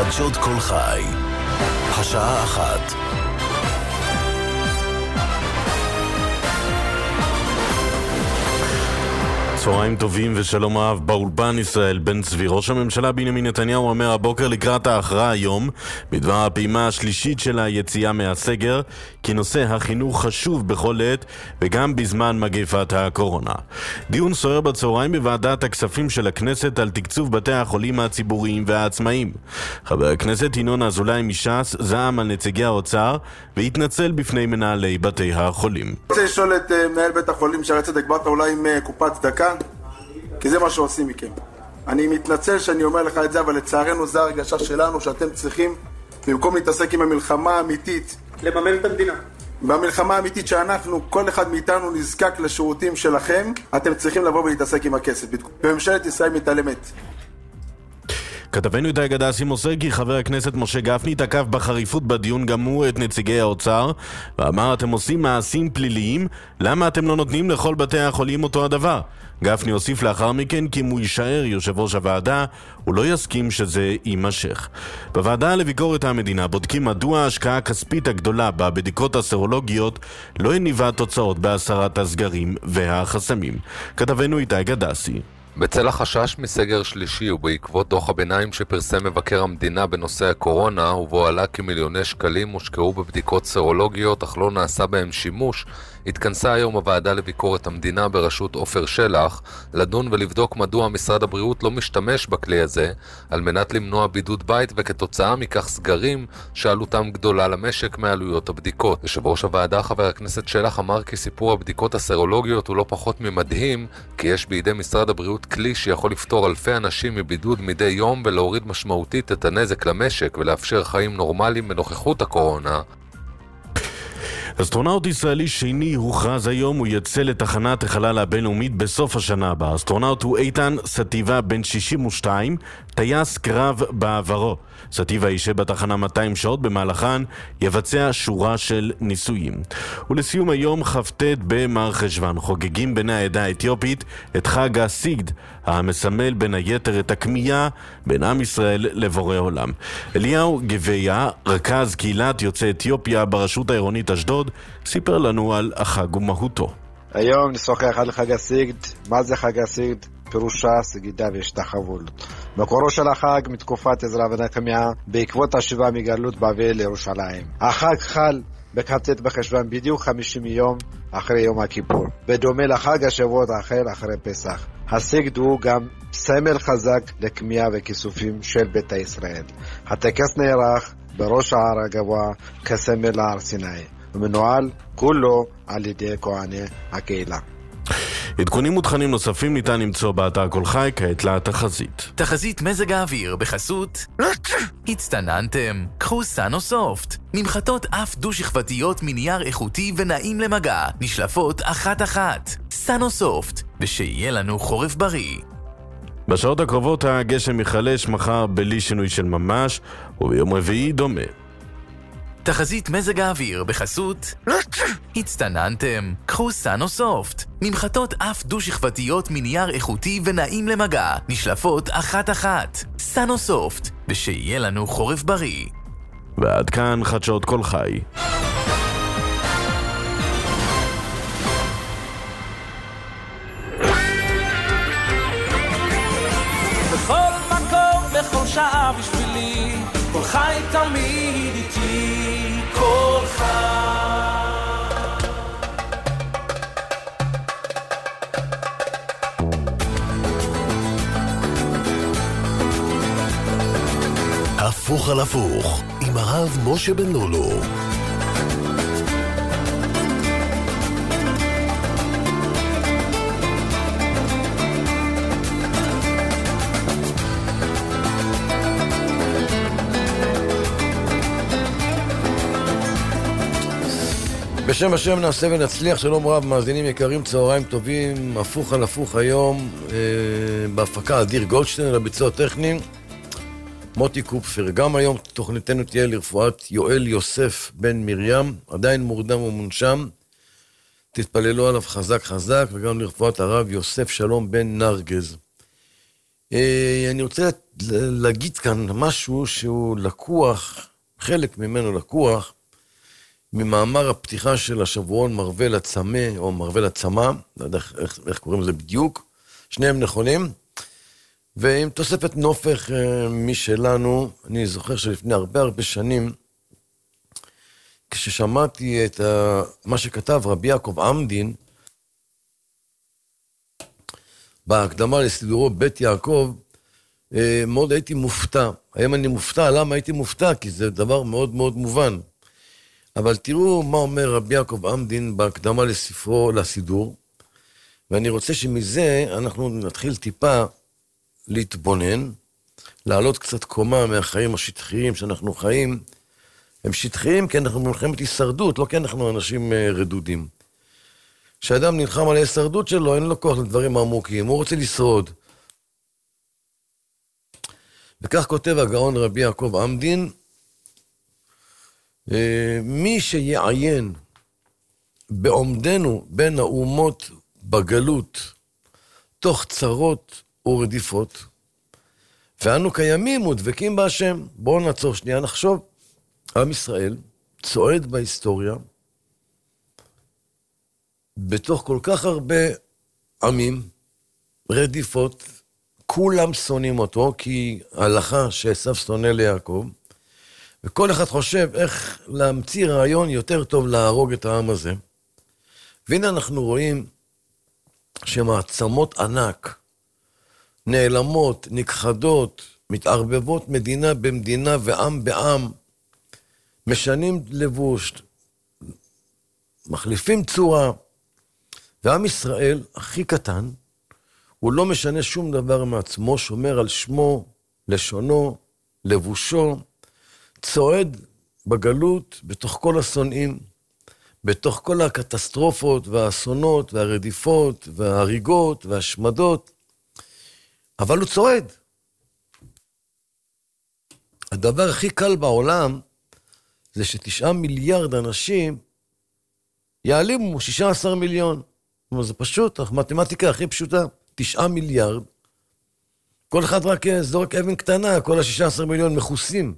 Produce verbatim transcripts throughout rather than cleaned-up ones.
חדשות כל חי. השעה אחת. צהריים טובים ושלום רב. באולפן ישראל בן צבי. ראש הממשלה בנימין נתניהו אומר הבוקר לקראת ההכרעה היום בדבר הפעימה השלישית של היציאה מהסגר כי נושא החינוך חשוב בכל עת וגם בזמן מגפת הקורונה. דיון סוער בצהריים בוועדת הכספים של הכנסת על תקצוב בתי החולים הציבוריים והעצמאיים. חבר הכנסת ינון אזולאי מש"ס זעם על נציגי האוצר והתנצל בפני מנהלי בתי החולים. אני רוצה לשאול את מנהל בית החולים שערי צדק, באת אולי עם קופת צדקה? כי זה מה שעושים מכם. אני מתנצל שאני אומר לך את זה, אבל לצערנו זה הרגשה שלנו שאתם צריכים, במקום להתעסק עם המלחמה האמיתית, לממן את המדינה. במלחמה האמיתית שאנחנו, כל אחד מאיתנו נזקק לשירותים שלכם, אתם צריכים לבוא ולהתעסק עם הכסף. בממשלת ישראל מתעלמת. כתבנו את הגדסי מוסר כי חבר הכנסת משה גפני תקף בחריפות בדיון גם הוא את נציגי האוצר ואמר אתם עושים מעשים פליליים, למה אתם לא נותנים לכל בתי החולים אותו הדבר? גפני הוסיף לאחר מכן כי אם הוא יישאר יושב ראש הוועדה הוא לא יסכים שזה יימשך. בוועדה לביקורת המדינה בודקים מדוע ההשקעה הכספית הגדולה בבדיקות הסרולוגיות לא הניבה תוצאות בהסרת הסגרים והחסמים. כתבנו את הגדסי. בצל החשש מסגר שלישי ובעקבות דוח הביניים שפרסם מבקר המדינה בנושא הקורונה ובו עלה כי מיליוני שקלים הושקעו בבדיקות סרולוגיות אך לא נעשה בהם שימוש, התכנסה היום הוועדה לביקורת המדינה בראשות עופר שלח לדון ולבדוק מדוע משרד הבריאות לא משתמש בכלי הזה על מנת למנוע בידוד בית וכתוצאה מכך סגרים שעלותם גדולה למשק מעלויות הבדיקות. יושב ראש הוועדה חבר הכנסת שלח אמר כי סיפור הבדיקות הסרולוגיות הוא לא פחות ממדהים כי יש בידי משרד הבריאות כלי שיכול לפתור אלפי אנשים מבידוד מדי יום ולהוריד משמעותית את הנזק למשק ולאפשר חיים נורמליים בנוכחות הקורונה. אסטרונאוט ישראלי שני הוכרז היום, הוא יצא לתחנת החלל הבינלאומית בסוף השנה הבאה. האסטרונאוט הוא איתן סטיבה בן שישים ושתיים, טייס קרב בעברו. סטיבה יישב בתחנה מאתיים שעות, במהלכן יבצע שורה של ניסויים. ולסיום היום כ"ט במר חשוון חוגגים בני העדה האתיופית את חג הסיגד, המסמל בין היתר את הכמיהה בין עם ישראל לבורא עולם. אליהו גביה, רכז קהילת יוצאי אתיופיה ברשות העירונית אשדוד, סיפר לנו על החג ומהותו. היום נשוחח על חג הסיגד. מה זה חג הסיגד? פירושה סגידה והשתחוות. מקורו של החג מתקופת עזרא ונחמיה בעקבות השיבה מגלות בבל לירושלים. החג חל בכ"ט בחשוון בדיוק חמישים יום אחרי יום הכיפור, בדומה לחג השבועות האחר אחרי פסח. הסיגד הוא גם סמל חזק לכמיהה וכיסופים של ביתא ישראל. הטקס נערך בראש ההר הגבוה כסמל להר סיני ומנוהל כולו על ידי כהני הקהילה. עדכונים ותכנים נוספים ניתן למצוא באתר כל חי. כעת לתחזית. תחזית מזג האוויר בחסות הצטננתם, קחו סנוסופט, ממחטות אף דו-שכבתיות מנייר איכותי ונעים למגע, נשלפות אחת אחת. סנוסופט, ושיהיה לנו חורף בריא. בשעות הקרובות הגשם יחלש מחר בלי שינוי של ממש, וביום רביעי דומה. תחזית מזג האוויר בחסות הצטננתם, קחו סנוסופט, ממחטות אף דו-שכבתיות מנייר איכותי ונעים למגע, נשלפות אחת אחת. סנוסופט, ושיהיה לנו חורף בריא. ועד כאן חדשות כל חי. בכל מקום, בכל שעה בשבילי, כל חי תמיד איתי. כל חי. הפוך על הפוך עם הרב משה בן לולו. בשם השם נעשה ונצליח. שלום רב מאזינים יקרים, צהריים טובים. הפוך על הפוך היום אה, בהפקה אדיר גולדשטיין, לביצוע טכני מוטי קופפר. גם היום תוכניתנו תהיה לרפואת יואל יוסף בן מרים, עדיין מורדם ומונשם, תתפללו עליו חזק חזק, וגם לרפואת הרב יוסף שלום בן נרגז. אני רוצה להגיד כאן משהו שהוא לקוח, חלק ממנו לקוח, ממאמר הפתיחה של השבועון מרוול הצמא, או מרוול הצמא, לא יודע איך, איך קוראים לזה בדיוק, שניהם נכונים, ועם תוספת נופך משלנו, אני זוכר שלפני הרבה הרבה שנים, כששמעתי את מה שכתב רבי יעקב עמדין, בהקדמה לסידורו בית יעקב, מאוד הייתי מופתע. היום אני מופתע, למה הייתי מופתע? כי זה דבר מאוד מאוד מובן. אבל תראו מה אומר רבי יעקב עמדין בהקדמה לספרו, לסידור, ואני רוצה שמזה אנחנו נתחיל טיפה להתבונן, לעלות קצת קומה מהחיים השטחיים שאנחנו חיים. הם שטחיים כי אנחנו במלחמת הישרדות, לא כי אנחנו אנשים רדודים. כשאדם נלחם על ההישרדות שלו, אין לו כוח לדברים עמוקים, הוא רוצה לשרוד. וכך כותב הגאון רבי יעקב עמדין, מי שיעיין בעומדנו בין האומות בגלות, תוך צרות ורדיפות, ואנו קיימים ודבקים בהשם. בואו נעצור שנייה, נחשוב. עם ישראל צועד בהיסטוריה, בתוך כל כך הרבה עמים, רדיפות, כולם שונאים אותו, כי ההלכה שעשיו שונא ליעקב, וכל אחד חושב איך להמציא רעיון יותר טוב להרוג את העם הזה. והנה אנחנו רואים שמעצמות ענק, נעלמות, נכחדות, מתערבבות מדינה במדינה ועם בעם, משנים לבוש, מחליפים צורה, ועם ישראל הכי קטן, הוא לא משנה שום דבר מעצמו, שומר על שמו, לשונו, לבושו, צועד בגלות בתוך כל השונאים, בתוך כל הקטסטרופות והאסונות והרדיפות וההריגות והשמדות, אבל הוא צועד. הדבר הכי קל בעולם זה שתשעה מיליארד אנשים יעלימו שישה עשר מיליון. זה פשוט, המתמטיקה הכי פשוטה, תשעה מיליארד. כל אחד רק זורק אבן קטנה, כל ה-שישה עשר מיליון מכוסים.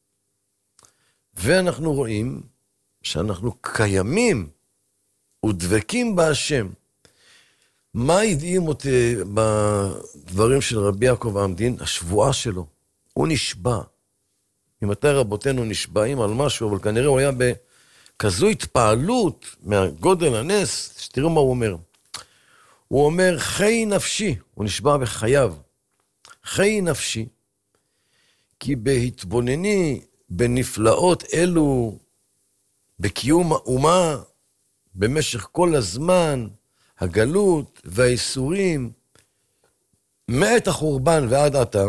ואנחנו רואים שאנחנו קיימים ודבקים בהשם. מה הדהים אותי בדברים של רבי יעקב עמדין? השבועה שלו. הוא נשבע. ממתי רבותינו נשבעים על משהו, אבל כנראה הוא היה בכזו התפעלות מהגודל הנס, שתראו מה הוא אומר. הוא אומר, חי נפשי, הוא נשבע בחייו, חי נפשי, כי בהתבונני בנפלאות אלו, בקיום האומה, במשך כל הזמן, הגלות והאיסורים, מעת החורבן ועד עתה,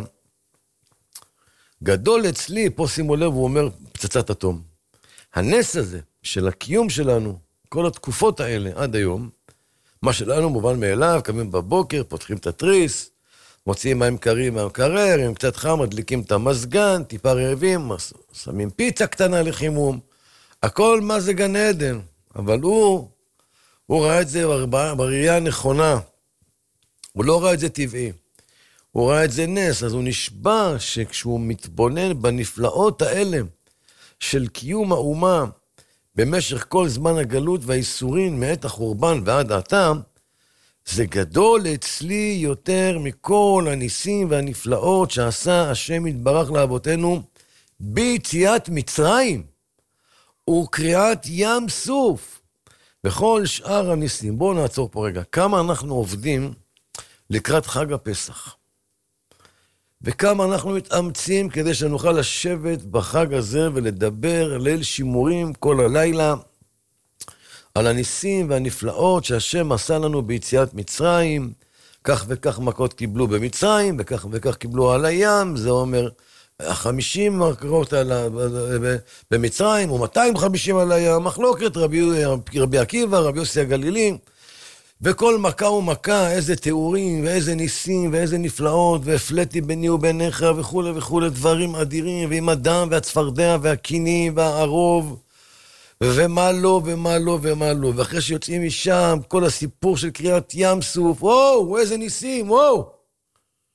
גדול אצלי, פה שימו לב, הוא אומר פצצת אטום. הנס הזה של הקיום שלנו, כל התקופות האלה עד היום, מה שלנו מובן מאליו, קמים בבוקר, פותחים את התריס, מוציאים מים קרים מהמקרר, עם קצת חם, מדליקים את המזגן, טיפה רעבים, שמים פיצה קטנה לחימום, הכל מה זה גן עדן, אבל הוא, הוא ראה את זה בראייה הנכונה, הוא לא ראה את זה טבעי, הוא ראה את זה נס, אז הוא נשבע שכשהוא מתבונן בנפלאות האלה של קיום האומה, במשך כל זמן הגלות והאיסורים מעת החורבן ועד עתה, זה גדול אצלי יותר מכל הניסים והנפלאות שעשה השם יתברך לאבותינו ביציאת מצרים וקריעת ים סוף וכל שאר הניסים. בואו נעצור פה רגע. כמה אנחנו עובדים לקראת חג הפסח, וכמה אנחנו מתאמצים כדי שנוכל לשבת בחג הזה ולדבר ליל שימורים כל הלילה על הניסים והנפלאות שהשם עשה לנו ביציאת מצרים. כך וכך מכות קיבלו במצרים, וכך וכך קיבלו על הים, זה אומר חמישים מכות במצרים, ו-מאתיים וחמישים על הים, מחלוקת רבי, רבי עקיבא, רבי יוסי הגלילי, וכל מכה ומכה, איזה תיאורים, ואיזה ניסים, ואיזה נפלאות, והפלאתי ביני וביניך, וכו' וכו', דברים אדירים, ועם הדם, והצפרדע, והקינים, והערוב, ומה לא, ומה לא, ומה לא. ואחרי שיוצאים משם, כל הסיפור של קריאת ים סוף, וואו, איזה ניסים, וואו.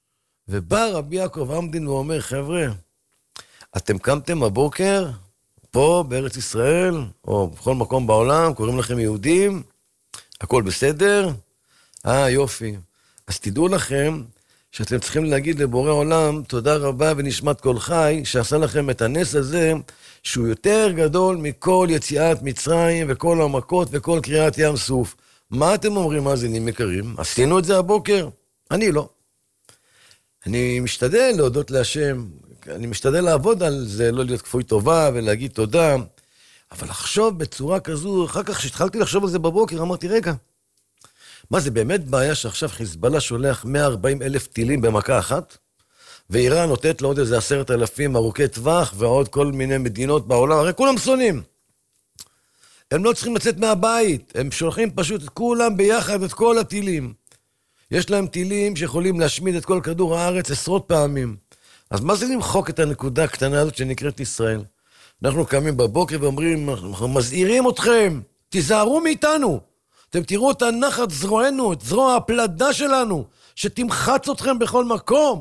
ובא רבי יעקב עמדין ואומר, חבר'ה, אתם קמתם בבוקר, פה בארץ ישראל, או בכל מקום בעולם, קוראים לכם יהודים, הכל בסדר? אה, יופי. אז תדעו לכם, שאתם צריכים להגיד לבורא עולם, תודה רבה ונשמת כל חי, שעשה לכם את הנס הזה, שהוא יותר גדול מכל יציאת מצרים, וכל המכות, וכל קריאת ים סוף. מה אתם אומרים, מאזינים יקרים? עשינו את זה הבוקר? אני לא. אני משתדל להודות להשם, אני משתדל לעבוד על זה, לא להיות כפוי טובה ולהגיד תודה, אבל לחשוב בצורה כזו, אחר כך כשהתחלתי לחשוב על זה בבוקר, אמרתי, רגע, מה זה באמת בעיה שעכשיו חיזבאללה שולח מאה וארבעים אלף טילים במכה אחת, ואיראן נותנת לו עוד איזה עשרת אלפים ארוכי טווח, ועוד כל מיני מדינות בעולם, הרי כולם שונאים. הם לא צריכים לצאת מהבית, הם שולחים פשוט את כולם ביחד, את כל הטילים. יש להם טילים שיכולים להשמיד את כל כדור הארץ עשרות פעמים. אז מה זה למחוק את הנקודה הקטנה הזאת שנקראת ישראל? אנחנו קמים בבוקר ואומרים, אנחנו מזהירים אתכם, תיזהרו מאיתנו. אתם תראו את הנחת זרוענו, את זרוע הפלדה שלנו, שתמחץ אתכם בכל מקום.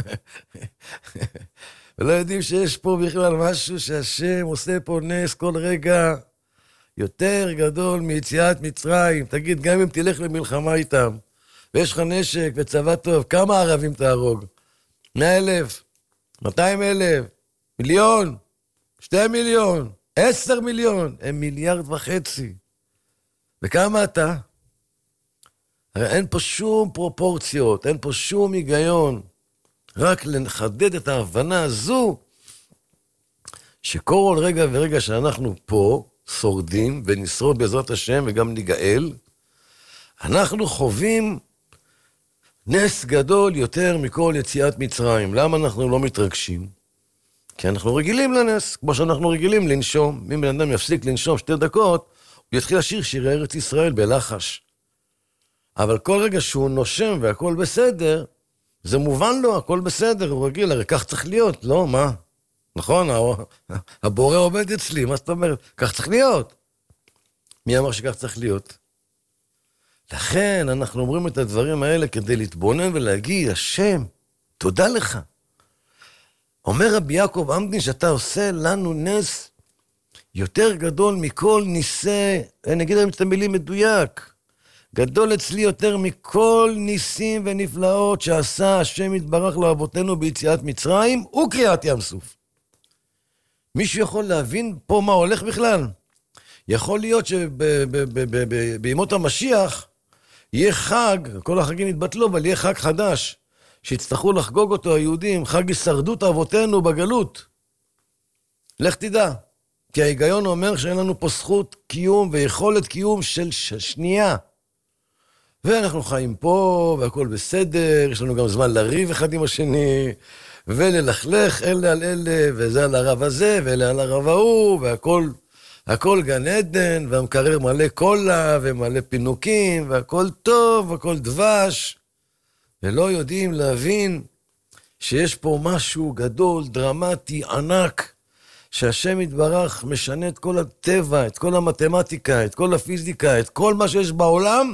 ולא יודעים שיש פה בכלל משהו שהשם עושה פה נס כל רגע יותר גדול מיציאת מצרים. תגיד, גם אם תלך למלחמה איתם, ויש לך נשק וצבא טוב, כמה ערבים תהרוג? מאה אלף, מאתיים אלף, מיליון, שתי מיליון, עשר מיליון, הם מיליארד וחצי. וכמה אתה? הרי אין פה שום פרופורציות, אין פה שום היגיון. רק לחדד את ההבנה הזו, שכל רגע ורגע שאנחנו פה שורדים ונשרוד בעזרת השם וגם ניגאל, אנחנו חווים נס גדול יותר מכל יציאת מצרים. למה אנחנו לא מתרגשים? כי אנחנו רגילים לנס, כמו שאנחנו רגילים לנשום. אם בן אדם יפסיק לנשום שתי דקות, הוא יתחיל לשיר שירי ארץ ישראל בלחש. אבל כל רגע שהוא נושם והכל בסדר, זה מובן לו, הכל בסדר, הוא רגיל, הרי כך צריך להיות, לא, מה? נכון, הבורא עובד אצלי, מה זאת אומרת? כך צריך להיות. מי אמר שכך צריך להיות? לכן אנחנו אומרים את הדברים האלה כדי להתבונן ולהגיד, השם, תודה לך. אומר רבי יעקב עמדין שאתה עושה לנו נס יותר גדול מכל ניסי, אני אגיד להם את המילים מדויק, גדול אצלי יותר מכל ניסים ונפלאות שעשה השם יתברך לאבותינו ביציאת מצרים וקריאת ים סוף. מישהו יכול להבין פה מה הולך בכלל? יכול להיות שבימות המשיח יהיה חג, כל החגים יתבטלו, אבל יהיה חג חדש, שיצטרכו לחגוג אותו היהודים, חג הישרדות אבותינו בגלות. לך תדע, כי ההיגיון אומר שאין לנו פה זכות קיום ויכולת קיום של שנייה. ואנחנו חיים פה, והכל בסדר, יש לנו גם זמן לריב אחד עם השני, וללכלך אלה על אלה, וזה על הרב הזה, ואלה על הרב ההוא, והכל, הכל גן עדן, והמקרר מלא קולה, ומלא פינוקים, והכל טוב, והכל דבש, ולא יודעים להבין שיש פה משהו גדול, דרמטי, ענק, שהשם יתברך משנה את כל הטבע, את כל המתמטיקה, את כל הפיזיקה, את כל מה שיש בעולם,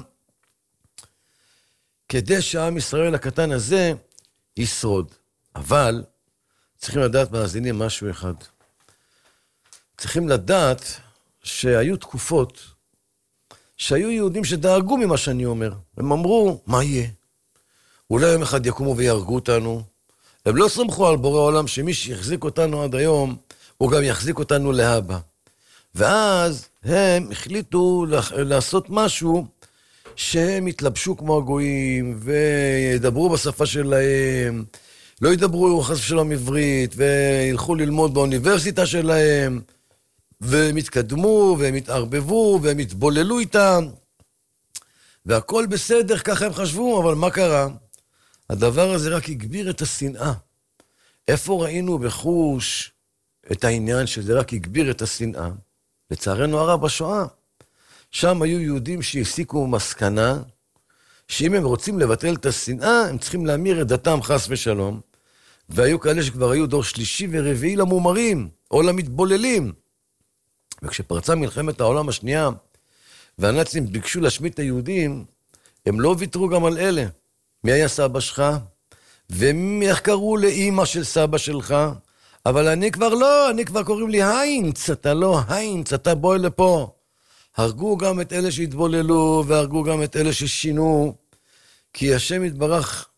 כדי שהעם ישראל הקטן הזה ישרוד. אבל צריכים לדעת מאזינים משהו אחד. צריכים לדעת שהיו תקופות שהיו יהודים שדאגו ממה שאני אומר. הם אמרו, מה יהיה? אולי יום אחד יקומו ויהרגו אותנו. הם לא סמכו על בורא עולם שמי שיחזיק אותנו עד היום, הוא גם יחזיק אותנו להבא. ואז הם החליטו לעשות משהו שהם יתלבשו כמו הגויים, וידברו בשפה שלהם, לא ידברו חס ושלום עברית, וילכו ללמוד באוניברסיטה שלהם, והם יתקדמו, והם יתערבבו, והם יתבוללו איתם, והכל בסדר, ככה הם חשבו, אבל מה קרה? הדבר הזה רק הגביר את השנאה. איפה ראינו בחוש את העניין שזה רק הגביר את השנאה? לצערנו הרב בשואה. שם היו יהודים שהסיקו מסקנה, שאם הם רוצים לבטל את השנאה, הם צריכים להמיר את דתם חס ושלום, והיו כאלה שכבר היו דור שלישי ורביעי למומרים, או למתבוללים. וכשפרצה מלחמת העולם השנייה, והנאצים ביקשו להשמיד את היהודים, הם לא ויתרו גם על אלה. מי היה סבא שלך? ואיך קראו לאמא של סבא שלך? אבל אני כבר לא, אני כבר קוראים לי היינץ, אתה לא היינץ, אתה בואי לפה. הרגו גם את אלה שהתבוללו, והרגו גם את אלה ששינו, כי השם יתברך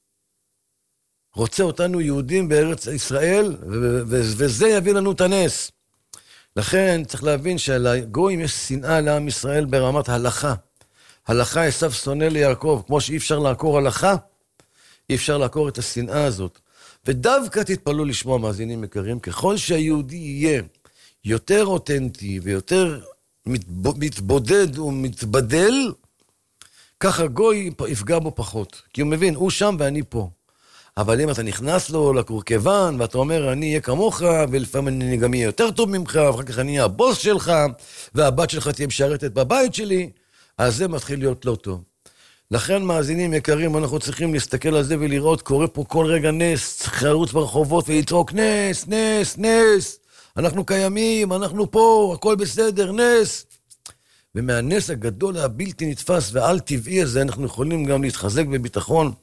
רוצה אותנו יהודים בארץ ישראל, ו- ו- וזה יביא לנו את הנס. לכן צריך להבין שלגויים יש שנאה לעם ישראל ברמת הלכה. הלכה עשיו שונא ליעקב, כמו שאי אפשר לעקור הלכה, אי אפשר לעקור את השנאה הזאת. ודווקא תתפלו לשמוע, מאזינים יקרים, ככל שהיהודי יהיה יותר אותנטי ויותר מתבודד ומתבדל, ככה גוי יפגע בו פחות. כי הוא מבין, הוא שם ואני פה. אבל אם אתה נכנס לו לקורקבן, ואתה אומר, אני אהיה כמוך, ולפעמים אני גם אהיה יותר טוב ממך, ואחר כך אני אהיה הבוס שלך, והבת שלך תהיה משרתת בבית שלי, אז זה מתחיל להיות לא טוב. לכן, מאזינים יקרים, אנחנו צריכים להסתכל על זה ולראות, קורה פה כל רגע נס, צריך לרוץ ברחובות ולצעוק, נס, נס, נס, אנחנו קיימים, אנחנו פה, הכל בסדר, נס. ומהנס הגדול, הבלתי נתפס ועל טבעי הזה, אנחנו יכולים גם להתחזק בביטחון,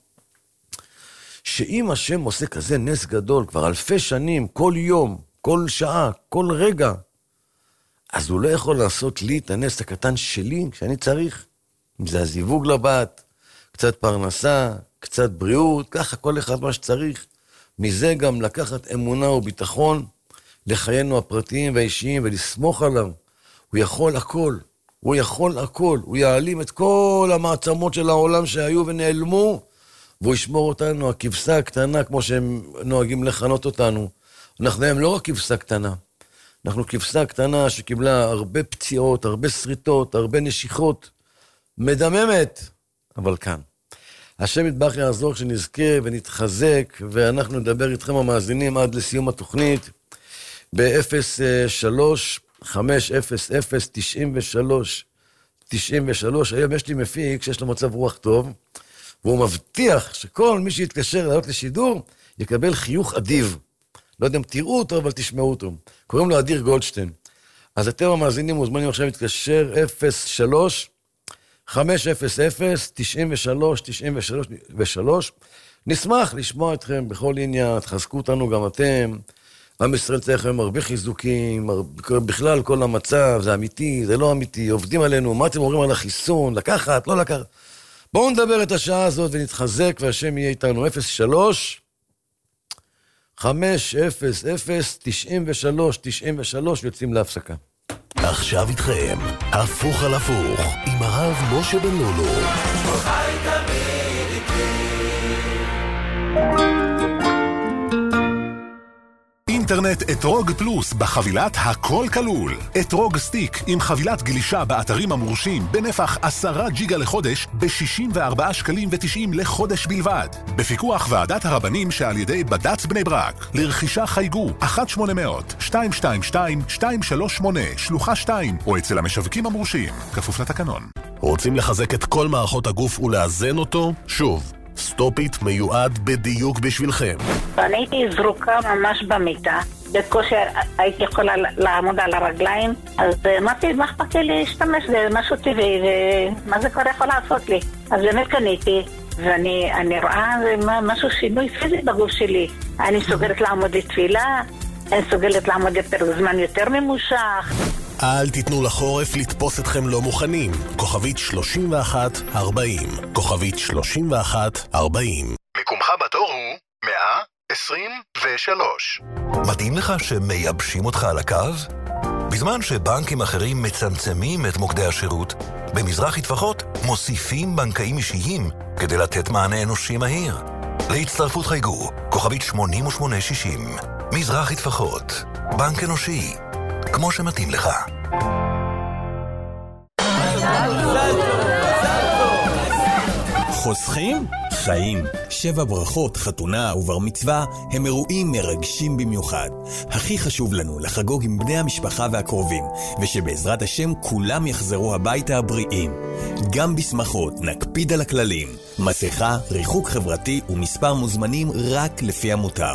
שאם השם עושה כזה נס גדול, כבר אלפי שנים, כל יום, כל שעה, כל רגע, אז הוא לא יכול לעשות לי את הנס הקטן שלי, שאני צריך. אם זה הזיווג לבת, קצת פרנסה, קצת בריאות, ככה כל אחד מה שצריך. מזה גם לקחת אמונה וביטחון לחיינו הפרטיים והאישיים ולסמוך עליו. הוא יכול הכל, הוא יכול הכל, הוא יעלים את כל המעצמות של העולם שהיו ונעלמו, והוא ישמור אותנו, הכבשה הקטנה, כמו שהם נוהגים לכנות אותנו. אנחנו הם לא רק כבשה קטנה, אנחנו כבשה קטנה שקיבלה הרבה פציעות, הרבה שריטות, הרבה נשיכות, מדממת, אבל כאן. השם יתברך יעזור שנזכה ונתחזק, ואנחנו נדבר איתכם המאזינים עד לסיום התוכנית, ב-אפס שלוש חמש אפס אפס תשעים ושלוש תשעים ושלוש. היום יש לי מפיק שיש לו מצב רוח טוב, והוא מבטיח שכל מי שיתקשר לעלות לשידור, יקבל חיוך אדיב. לא יודע אם תראו אותו, אבל תשמעו אותו. קוראים לו אדיר גולדשטיין. אז אתם המאזינים מוזמנים עכשיו להתקשר אפס שלוש חמש אפס אפס תשעים ושלוש תשעים ושלוש. נשמח לשמוע אתכם בכל עניין, תחזקו אותנו גם אתם. עם ישראל צריך לכם הרבה חיזוקים, בכלל כל המצב, זה אמיתי, זה לא אמיתי, עובדים עלינו, מה אתם אומרים על החיסון, לקחת, לא לקחת. בואו נדבר את השעה הזאת ונתחזק, והשם יהיה איתנו. אפס שלוש חמש אפס אפס תשעים ושלוש תשעים ושלוש, יוצאים להפסקה. עכשיו איתכם, הפוך על הפוך, עם הרב משה בן לולו. חי תמיד איתי. אינטרנט אתרוג פלוס בחבילת הכל כלול. אתרוג סטיק עם חבילת גלישה באתרים המורשים בנפח עשרה ג'יגה לחודש ב-שישים וארבעה שקלים ותשעים לחודש בלבד. בפיקוח ועדת הרבנים שעל ידי בד"ץ בני ברק. לרכישה חייגו אחת שמונה אפס אפס שתיים שתיים שתיים שתיים שלוש שמונה שלוחה שתיים או אצל המשווקים המורשים. כפוף לתקנון. רוצים לחזק את כל מערכות הגוף ולאזן אותו? שוב. סטופיט מיועד בדיוק בשבילכם. אני הייתי זרוקה ממש במיטה, בקושי הייתי יכולה לעמוד על הרגליים, אז אמרתי, מה אכפת לי להשתמש, זה משהו טבעי, ומה זה כבר יכול לעשות לי? אז באמת קניתי, ואני אני רואה משהו שינוי פיזי בגוף שלי. אני סוגלת לעמוד לתפילה, אני סוגלת לעמוד יותר זמן יותר ממושך. אל תיתנו לחורף לתפוס אתכם לא מוכנים. כוכבית שלושים ואחת ארבעים. כוכבית שלושים ואחת ארבעים. מקומך בתור הוא מאה עשרים ושלוש. מתאים לך שמייבשים אותך על הקו? בזמן שבנקים אחרים מצמצמים את מוקדי השירות, במזרחי טפחות מוסיפים בנקאים אישיים כדי לתת מענה אנושי מהיר. להצטרפות חייגו, כוכבית שמונים ושמונה שישים. מזרחי טפחות, בנק אנושי. כמו שמתאים לך. חוסכים? חיים. שבע ברכות, חתונה ובר מצווה הם אירועים מרגשים במיוחד. הכי חשוב לנו לחגוג עם בני המשפחה והקרובים, ושבעזרת השם כולם יחזרו הביתה הבריאים. גם בשמחות נקפיד על הכללים. מסכה, ריחוק חברתי ומספר מוזמנים רק לפי המותר.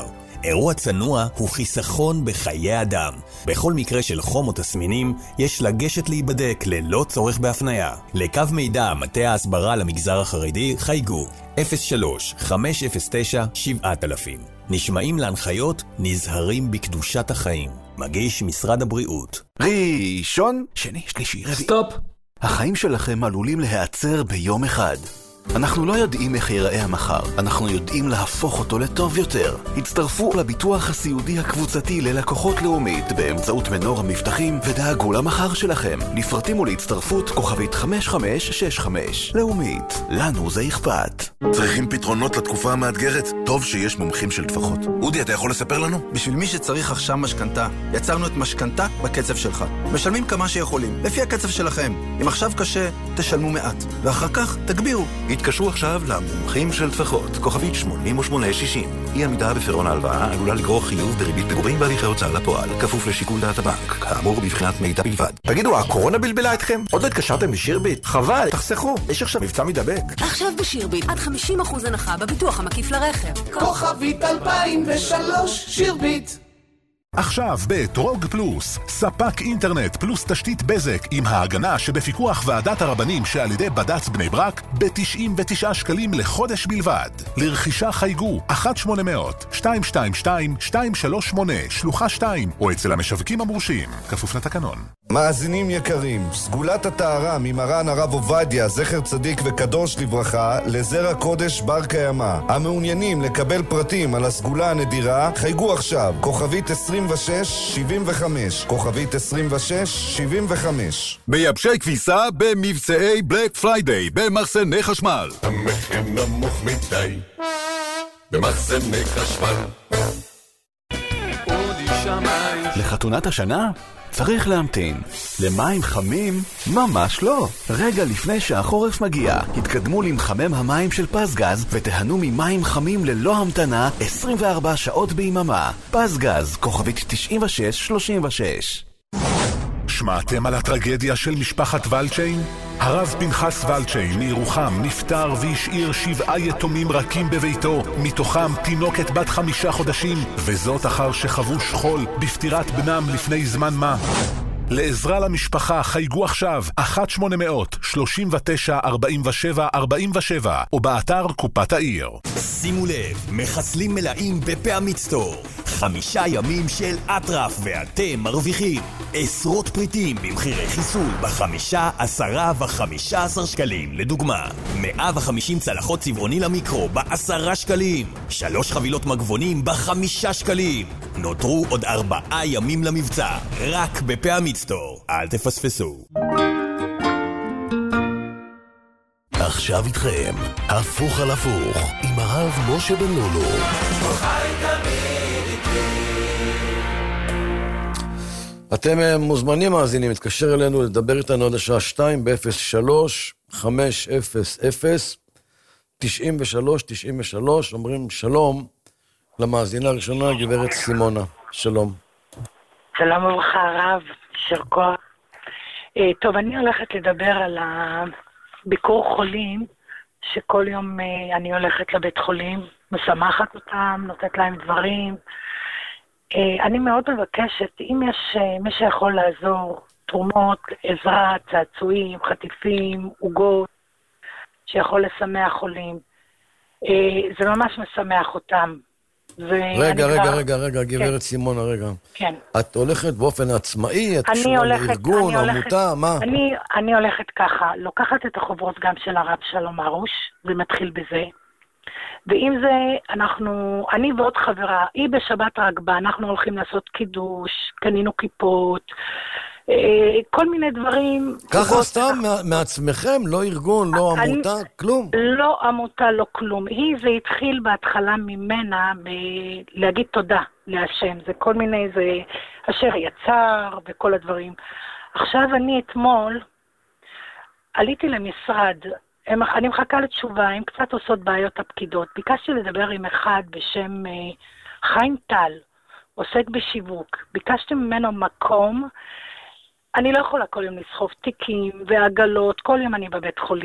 אירוע צנוע הוא חיסכון בחיי אדם. בכל מקרה של חום או תסמינים, יש לגשת להיבדק ללא צורך בהפניה. לקו מידע, מטה ההסברה למגזר החרדי, חייגו אפס שלוש חמש אפס תשע שבעת אלפים. נשמעים להנחיות, נזהרים בקדושת החיים. מגיש משרד הבריאות. ראשון, שני, שלישי, רביעי. סטופ. החיים שלכם עלולים להיעצר ביום אחד. אנחנו לא יודעים איך ייראה המחר, אנחנו יודעים להפוך אותו לטוב יותר. הצטרפו לביטוח הסיעודי הקבוצתי ללקוחות לאומית באמצעות מנור המבטחים ודאגו למחר שלכם. לפרטים ולהצטרפות כוכבית חמש חמש שש חמש. לאומית, לנו זה אכפת. צריכים פתרונות לתקופה המאתגרת? טוב שיש מומחים של טפחות. אודי, אתה יכול לספר לנו? בשביל מי שצריך עכשיו משכנתה, יצרנו את משכנתה בקצב שלך. משלמים כמה שיכולים, לפי הקצב שלכם. אם עכשיו קשה, תשלמו מעט, ואחר כך תגבירו. התקשרו עכשיו למומחים של טפחות, כוכבית שמונים ושמונה שישים. אי עמידה בפירעון ההלוואה עלולה לגרור חיוב בריבית פיגורים בהליכי הוצאה לפועל, כפוף לשיקול דעת הבנק, כאמור בבחינת מידע בלבד. תגידו, הקורונה בלבלה אתכם? עוד לא התקשרתם בשירביט? חבל, תחסכו, יש עכשיו מבצע מדבק. עכשיו בשירביט, עד חמישים אחוז הנחה בביטוח המקיף לרכב. כוכבית אלפיים ושלוש, שירביט. עכשיו בטרוג פלוס, ספק אינטרנט פלוס תשתית בזק עם ההגנה שבפיקוח ועדת הרבנים שעל ידי בד"ץ בני ברק ב-תשעים ותשעה שקלים לחודש בלבד. לרכישה חייגו אחת שמונה אפס אפס שתיים שתיים שתיים שתיים שלוש שמונה שלוחה שתיים או אצל המשווקים המורשים, כפוף לתקנון. מאזינים יקרים, סגולת הטהרה ממרן הרב עובדיה, זכר צדיק וקדוש לברכה, לזרע קודש בר קיימא. המעוניינים לקבל פרטים על הסגולה הנדירה, חייגו עכשיו, כוכבית עשרים ושש שבעים וחמש, כוכבית עשרים ושש שבעים וחמש. מייבשי כביסה במבצעי בלק פריידיי במחסני חשמל. המחיר נמוך מדי במחסני חשמל. לחתונת השנה? צריך להמתין. למים חמים? ממש לא. רגע לפני שהחורף מגיע, התקדמו למחמם המים של פסגז ותהנו ממים חמים ללא המתנה עשרים וארבע שעות ביממה. פסגז, כוכבית תשעים ושש שלושים ושש. שמעתם על הטרגדיה של משפחת ולצ'יין? הרב פנחס ולצ'יין מירוחם נפטר והשאיר שבעה יתומים רכים בביתו, מתוכם תינוקת בת חמישה חודשים, וזאת אחר שחוו שכול בפטירת בנם לפני זמן מה. לעזרה למשפחה חייגו עכשיו אחת שמונה אפס אפס שלושים ותשע ארבעים ושבע ארבעים ושבע או באתר קופת העיר. שימו לב, מחסלים מלאים בפעמית סטור. חמישה ימים של אטרף ואתם מרוויחים עשרות פריטים במחירי חיסול בחמישה, עשרה וחמישה עשר שקלים. לדוגמה, מאה וחמישים צלחות צבעוני למיקרו בעשרה שקלים, שלוש חבילות מגבונים בחמישה שקלים. נותרו עוד ארבעה ימים למבצע, רק בפעמית סטור. אל תפספסו. עכשיו איתכם, הפוך על הפוך, עם הרב משה בן לולו. אתם מוזמנים מאזינים, מתקשר אלינו לדבר איתנו עד השעה שתיים ב-אפס שלוש חמש אפס אפס תשעים ושלוש תשעים ושלוש. אומרים שלום למאזינה הראשונה, גברת סימונה. שלום. שלום וברכה הרב, שרקו. טוב, אני הולכת לדבר על הביקור חולים, שכל יום אני הולכת לבית חולים, משמחת אותם, נותנת להם דברים. אני מאוד מבקשת, אם יש מי שיכול לעזור, תרומות, עזרה, צעצועים, חטיפים, עוגות, שיכול לשמח חולים. זה ממש משמח אותם. רגע, רגע, רגע, רגע, גברת סימונה, רגע. כן. את הולכת באופן עצמאי? את קשורה לארגון, עמותה, מה? אני הולכת ככה, לוקחת את החוברות גם של הרב שלום הרוש, זה מתחיל בזה. ועם זה אנחנו, אני ועוד חברה, היא בשבת רגבה, אנחנו הולכים לעשות קידוש, קנינו כיפות, כל מיני דברים. ככה סתם מעצמכם, לא ארגון, לא עמותה, כלום? לא עמותה, לא כלום. היא, זה התחיל בהתחלה ממנה להגיד תודה להשם. זה כל מיני, זה אשר יצר וכל הדברים. עכשיו אני אתמול עליתי למשרד, אני מחכה לתשובה, הם קצת עושות בעיות הפקידות. ביקשתי לדבר עם אחד בשם חיים טל, עוסק בשיווק. ביקשתי ממנו מקום, אני לא יכולה כל יום לסחוב תיקים ועגלות, כל יום אני בבית חולים.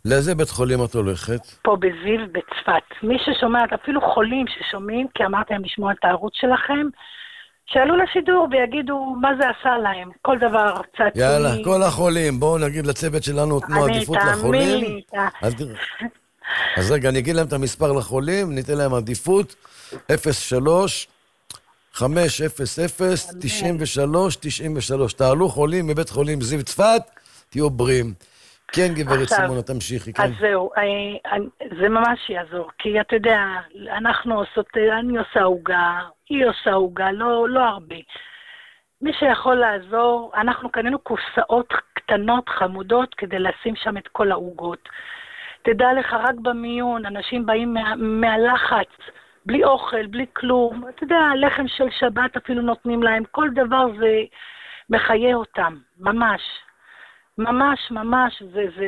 לאיזה בית חולים את הולכת? פה בזיו, בצפת. מי ששומע, אפילו חולים ששומעים, כי אמרתם לשמוע את הערוץ שלכם, שאלו לשידור ויגידו מה זה עשה להם. כל דבר צעצועי. יאללה, כל החולים. בואו נגיד לצוות שלנו, תנו עדיפות לחולים. אני, תאמין לי. אז רגע, אני אגיד להם את המספר לחולים, ניתן להם עדיפות, אפס שלוש חמש אפס אפס תשעים ושלוש תשעים ושלוש. תעלו חולים מבית חולים זיו צפת, תהיו בריאים. כן, גברת סימונה, תמשיכי, כן. אז זהו, זה ממש יעזור, כי אתה יודע, אנחנו עושות, אני עושה הוגה, היא עושה הוגה, לא, לא הרבה. מי שיכול לעזור, אנחנו קנינו קופסאות קטנות, חמודות, כדי לשים שם את כל ההוגות. תדע לך, רק במיון, אנשים באים מה, מהלחץ, בלי אוכל, בלי כלום. אתה יודע, לחם של שבת אפילו נותנים להם, כל דבר זה מחיה אותם, ממש. ממש, ממש, זה, זה,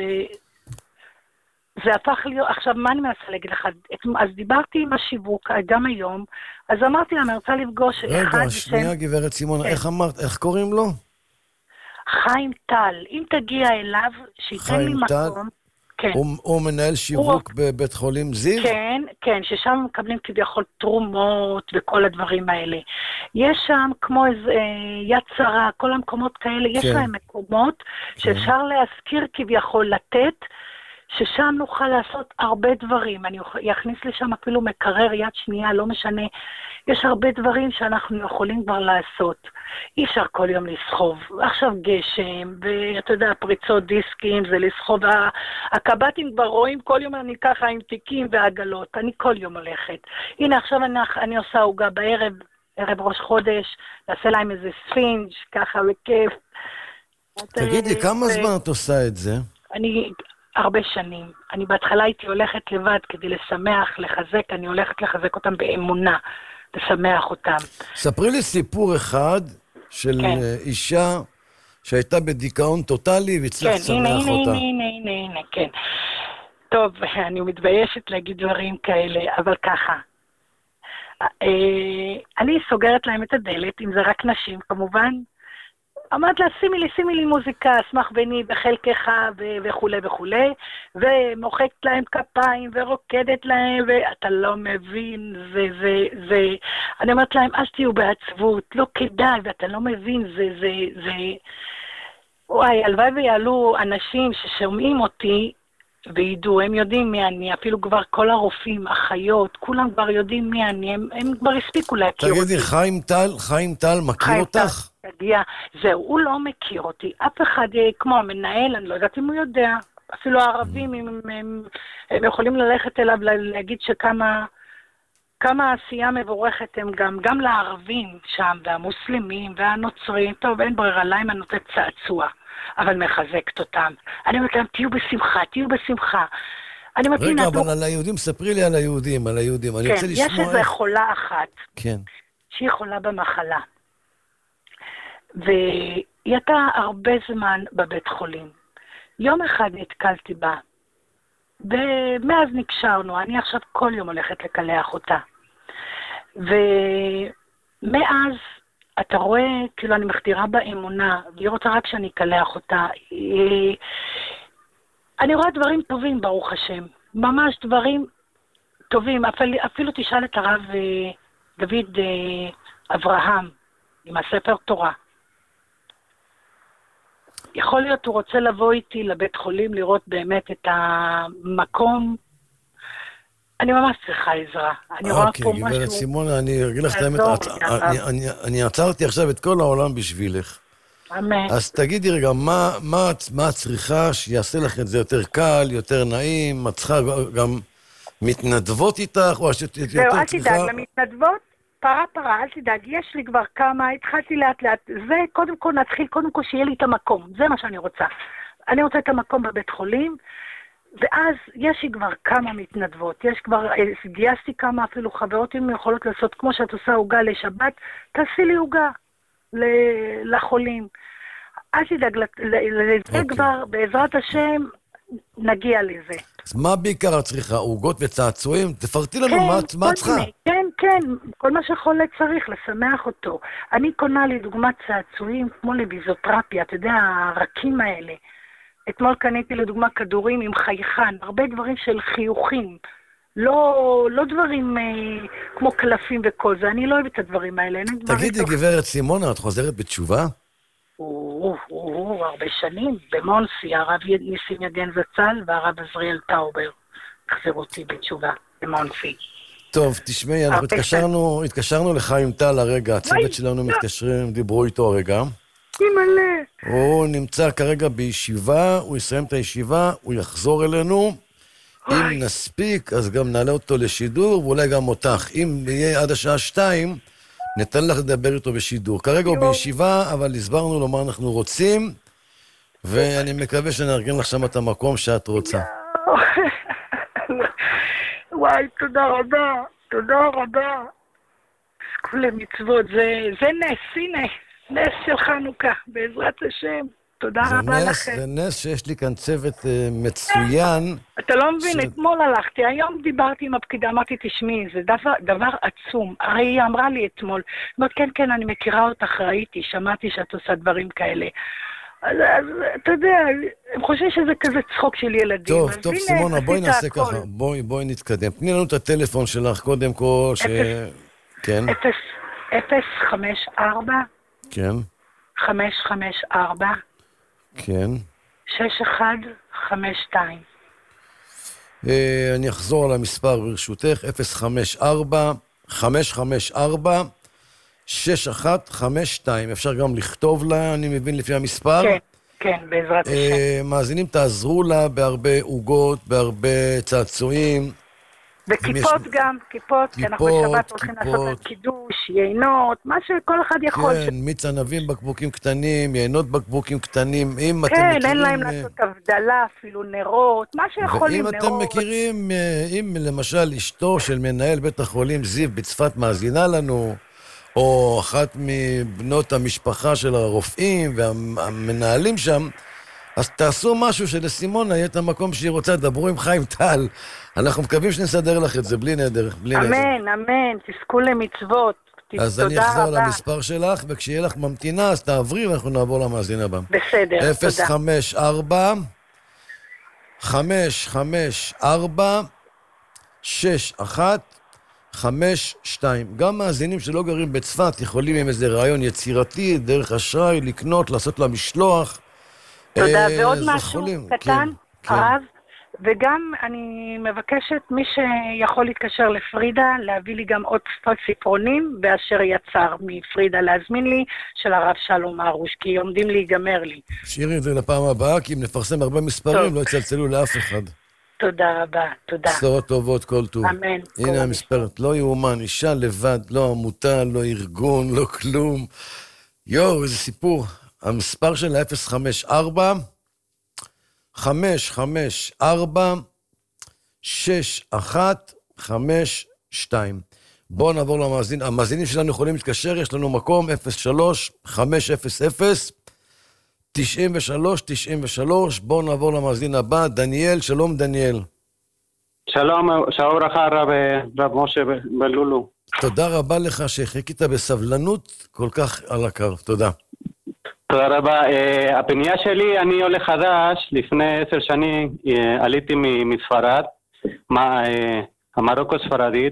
זה הפך להיות, עכשיו, מה אני מנסה להגיד לך? אז דיברתי עם השיווק, גם היום, אז אמרתי לה, אני רוצה לפגוש אחד... רגע, שנייה, גברת סימונה, איך אמרת, איך קוראים לו? חיים טל, אם תגיע אליו, שייתן לי מקום... כן. הוא, הוא מנהל שיווק הוא... בבית חולים זיו? כן, כן, ששם מקבלים כביכול תרומות וכל הדברים האלה. יש שם כמו איזה יד שרה, כל המקומות כאלה, כן. יש להם מקומות כן. שאפשר להזכיר כביכול לתת, ששם נוכל לעשות הרבה דברים. אני אכניס לשם אפילו מקרר יד שנייה, לא משנה. יש הרבה דברים שאנחנו יכולים כבר לעשות. אי אפשר כל יום לסחוב. עכשיו גשם, ואתה יודע, פריצות דיסקים, זה לסחוב. הקבטים כבר רואים, כל יום אני ככה עם תיקים ועגלות. אני כל יום הולכת. הנה, עכשיו אני, אני עושה הוגה בערב, ערב ראש חודש, נעשה להם איזה ספינג', ככה בכיף. תגידי, כמה ו... זמן את עושה את זה? אני... הרבה שנים. אני בהתחלה הייתי הולכת לבד כדי לשמח, לחזק, אני הולכת לחזק אותם באמונה, לשמח אותם. ספרי לי סיפור אחד של כן. אישה שהייתה בדיכאון טוטלי והצליח כן, לשמח הנה, אותה. הנה, הנה, הנה, הנה, כן. טוב, אני מתביישת להגיד דברים כאלה, אבל ככה. אני סוגרת להם את הדלת, אם זה רק נשים כמובן, אמרת לה, שימי לי, שימי לי מוזיקה, אשמח בני בחלקך וכו' וכו', ומוחקת להם כפיים ורוקדת להם, ואתה לא מבין, זה, זה, זה, אני אומרת להם, אז תהיו בעצבות, לא כדאי, ואתה לא מבין, זה, זה, זה, וואי, הלוואי ויעלו אנשים ששומעים אותי, וידעו, הם יודעים מי אני, אפילו כבר כל הרופאים, אחיות, כולם כבר יודעים מי אני, הם, הם כבר הספיקו להכיר אותי. תגידי, חיים טל, חיים טל מכיר חיים אותך? טל, תגיע, זהו, הוא לא מכיר אותי, אף אחד, כמו המנהל, אני לא יודעת אם הוא יודע, אפילו הערבים, הם, הם, הם יכולים ללכת אליו, להגיד שכמה, כמה עשייה מבורכת הם גם, גם לערבים שם, והמוסלמים, והנוצרים, טוב, אין ברירה, להם אני נותנת צעצוע. אבל מחזקת אותם. אני אומרת להם, תהיו בשמחה, תהיו בשמחה. אני מבינה... רגע, אבל על היהודים, ספרי לי על היהודים, על היהודים. אני רוצה לשמוע... כן, יש איזו חולה אחת. כן. שהיא חולה במחלה. והיא הייתה הרבה זמן בבית חולים. יום אחד נתקלתי בה. ומאז נקשרנו. אני עכשיו כל יום הולכת לקלח אותה. ומאז... אתה רואה, כאילו אני מחדירה באמונה, והיא רוצה רק שאני אקלח אותה. אני רואה דברים טובים, ברוך השם. ממש דברים טובים. אפילו, אפילו תשאל את הרב דוד אברהם, עם הספר תורה. יכול להיות, הוא רוצה לבוא איתי לבית חולים, לראות באמת את המקום. אני ממש צריכה עזרה. אני רואה פה משהו... אוקיי, גברת סימונה, אני אגיד לך את האמת, אני עצרתי עכשיו את כל העולם בשבילך. אמן. אז תגידי רגע, מה את צריכה שיעשה לך את זה יותר קל, יותר נעים? את צריכה גם מתנדבות איתך, או שאת יותר צריכה... זהו, אל תדאג, למתנדבות, פרה פרה, אל תדאג, יש לי כבר כמה, התחלתי לאט לאט, זה קודם כל נתחיל, קודם כל שיהיה לי את המקום, זה מה שאני רוצה. אני רוצה את המקום בבית חולים, ואז יש לי כבר כמה מתנדבות, יש כבר, גייסתי כמה אפילו חברות, אם יכולות לעשות, כמו שאת עושה הוגה לשבת, תעשי לי הוגה לחולים. אל תדאג, לזה כבר, בעזרת השם, נגיע לזה. אז מה בעיקר את צריכה? עוגות וצעצועים? תפרטי לנו מה את צריכה. כן, כן, כל מה שחולה צריך, לשמח אותו. אני קונה לי דוגמת צעצועים, כמו לביזוטרפיה, אתה יודע, הרקים האלה. אתמול קניתי לדוגמה כדורים עם חייכן, הרבה דברים של חיוכים. לא, לא דברים אה, כמו קלפים וכל זה, אני לא אוהבת את הדברים האלה. תגידי, גברת סימונה, את חוזרת בתשובה? הוא, הוא, הוא, הרבה שנים, במונסי, הרב ניסים יגן זצ"ל והרב עזריאל טאובר החזירו אותי בתשובה, במונסי. טוב, תשמעי, אנחנו התקשרנו, התקשרנו לחיים טל הרגע, הצוות שלנו מתקשרים, דיברו איתו הרגע. מלא. הוא נמצא כרגע בישיבה, הוא יסיים את הישיבה, הוא יחזור אלינו. אם נספיק, אז גם נעלה אותו לשידור, ואולי גם אותך. אם יהיה עד השעה שתיים, ניתן לך לדבר איתו בשידור. כרגע הוא בישיבה, אבל הסברנו לו מה אנחנו רוצים, ואני מקווה שנארגן לך שם את המקום שאת רוצה. וואי, תודה רבה, תודה רבה. כל המצוות, זה, זה נס, הנה, נס של חנוכה, בעזרת השם. תודה רבה נס, לכם. זה נס שיש לי כאן צוות uh, מצוין. אתה לא מבין, ש... אתמול הלכתי, היום דיברתי עם הפקידה, אמרתי, תשמעי, זה דבר, דבר עצום. הרי היא אמרה לי אתמול, אמרת, כן, כן, אני מכירה אותך, ראיתי, שמעתי שאת עושה דברים כאלה. אז, אז אתה יודע, הם חושבים שזה כזה צחוק של ילדים. טוב, טוב, הנה, סימונה, בואי נעשה הכל. ככה, בואי, בואי נתקדם. תני לנו את הטלפון שלך קודם כל, ש... אפס, כן. אפס חמש ארבע כן. חמש חמש ארבע כן. שש אחד חמש שתיים. אני אחזור על המספר ברשותך, אפס חמש ארבע חמש חמש ארבע שש אחת חמש שתיים. אפשר גם לכתוב לה, אני מבין לפי המספר. כן, כן, בעזרת השם. מאזינים, תעזרו לה בהרבה עוגות, בהרבה צעצועים. וכיפות גם, כיפות, כי אנחנו בשבת הולכים לעשות את קידוש, יינות, מה שכל אחד יכול. כן, מיץ ענבים בקבוקים קטנים, יינות בקבוקים קטנים, אם אתם מכירים... כן, אין להם לעשות הבדלה, אפילו נרות, מה שיכולים, נרות. ואם אתם מכירים, אם למשל אשתו של מנהל בית החולים זיו בצפת מאזינה לנו, או אחת מבנות המשפחה של הרופאים והמנהלים שם, אז תעשו משהו שלסימונה יהיה את המקום שהיא רוצה, דברו עם חיים טל. אנחנו מקווים שנסדר לך את זה, בלי נדר, בלי נדר. אמן, אמן, תזכו למצוות. אז אני אחזור למספר שלך, וכשיהיה לך ממתינה, אז תעברי ואנחנו נעבור למאזין הבא. בסדר, תודה. אפס חמש ארבע חמש חמש ארבע שש אחת חמש שתיים. גם מאזינים שלא גרים בצפת יכולים עם איזה רעיון יצירתי, דרך אשראי, לקנות, לעשות לה משלוח. תודה, ועוד משהו קטן, הרב, וגם אני מבקשת מי שיכול להתקשר לפרידה, להביא לי גם עוד ספרונים, באשר יצר מפרידה להזמין לי, של הרב שלום ארוש, כי עומדים להיגמר לי. שירי את זה לפעם הבאה, כי אם נפרסם הרבה מספרים, לא יצלצלו לאף אחד. תודה רבה, תודה. בשורות טובות, כל טוב. אמן. הנה המספרת, לא יאומן, אישה לבד, לא עמותה, לא ארגון, לא כלום. יואו, איזה סיפור. המספר שלה אפס חמש ארבע חמש חמש ארבע שש אחת חמש שתיים. בואו נעבור למאזין. המאזינים שלנו יכולים להתקשר, יש לנו מקום אפס שלוש חמש אפס אפס תשעים ושלוש תשעים ושלוש. בואו נעבור למאזין הבא, דניאל. שלום דניאל. שלום, שלום ברכה רב, רב משה בלולו. תודה רבה לך שהחכית בסבלנות כל כך על הקו, תודה. תודה רבה. Uh, הפנייה שלי, אני עולה חדש, לפני עשר שנים uh, עליתי מספרד, מה, uh, המרוקו ספרדית,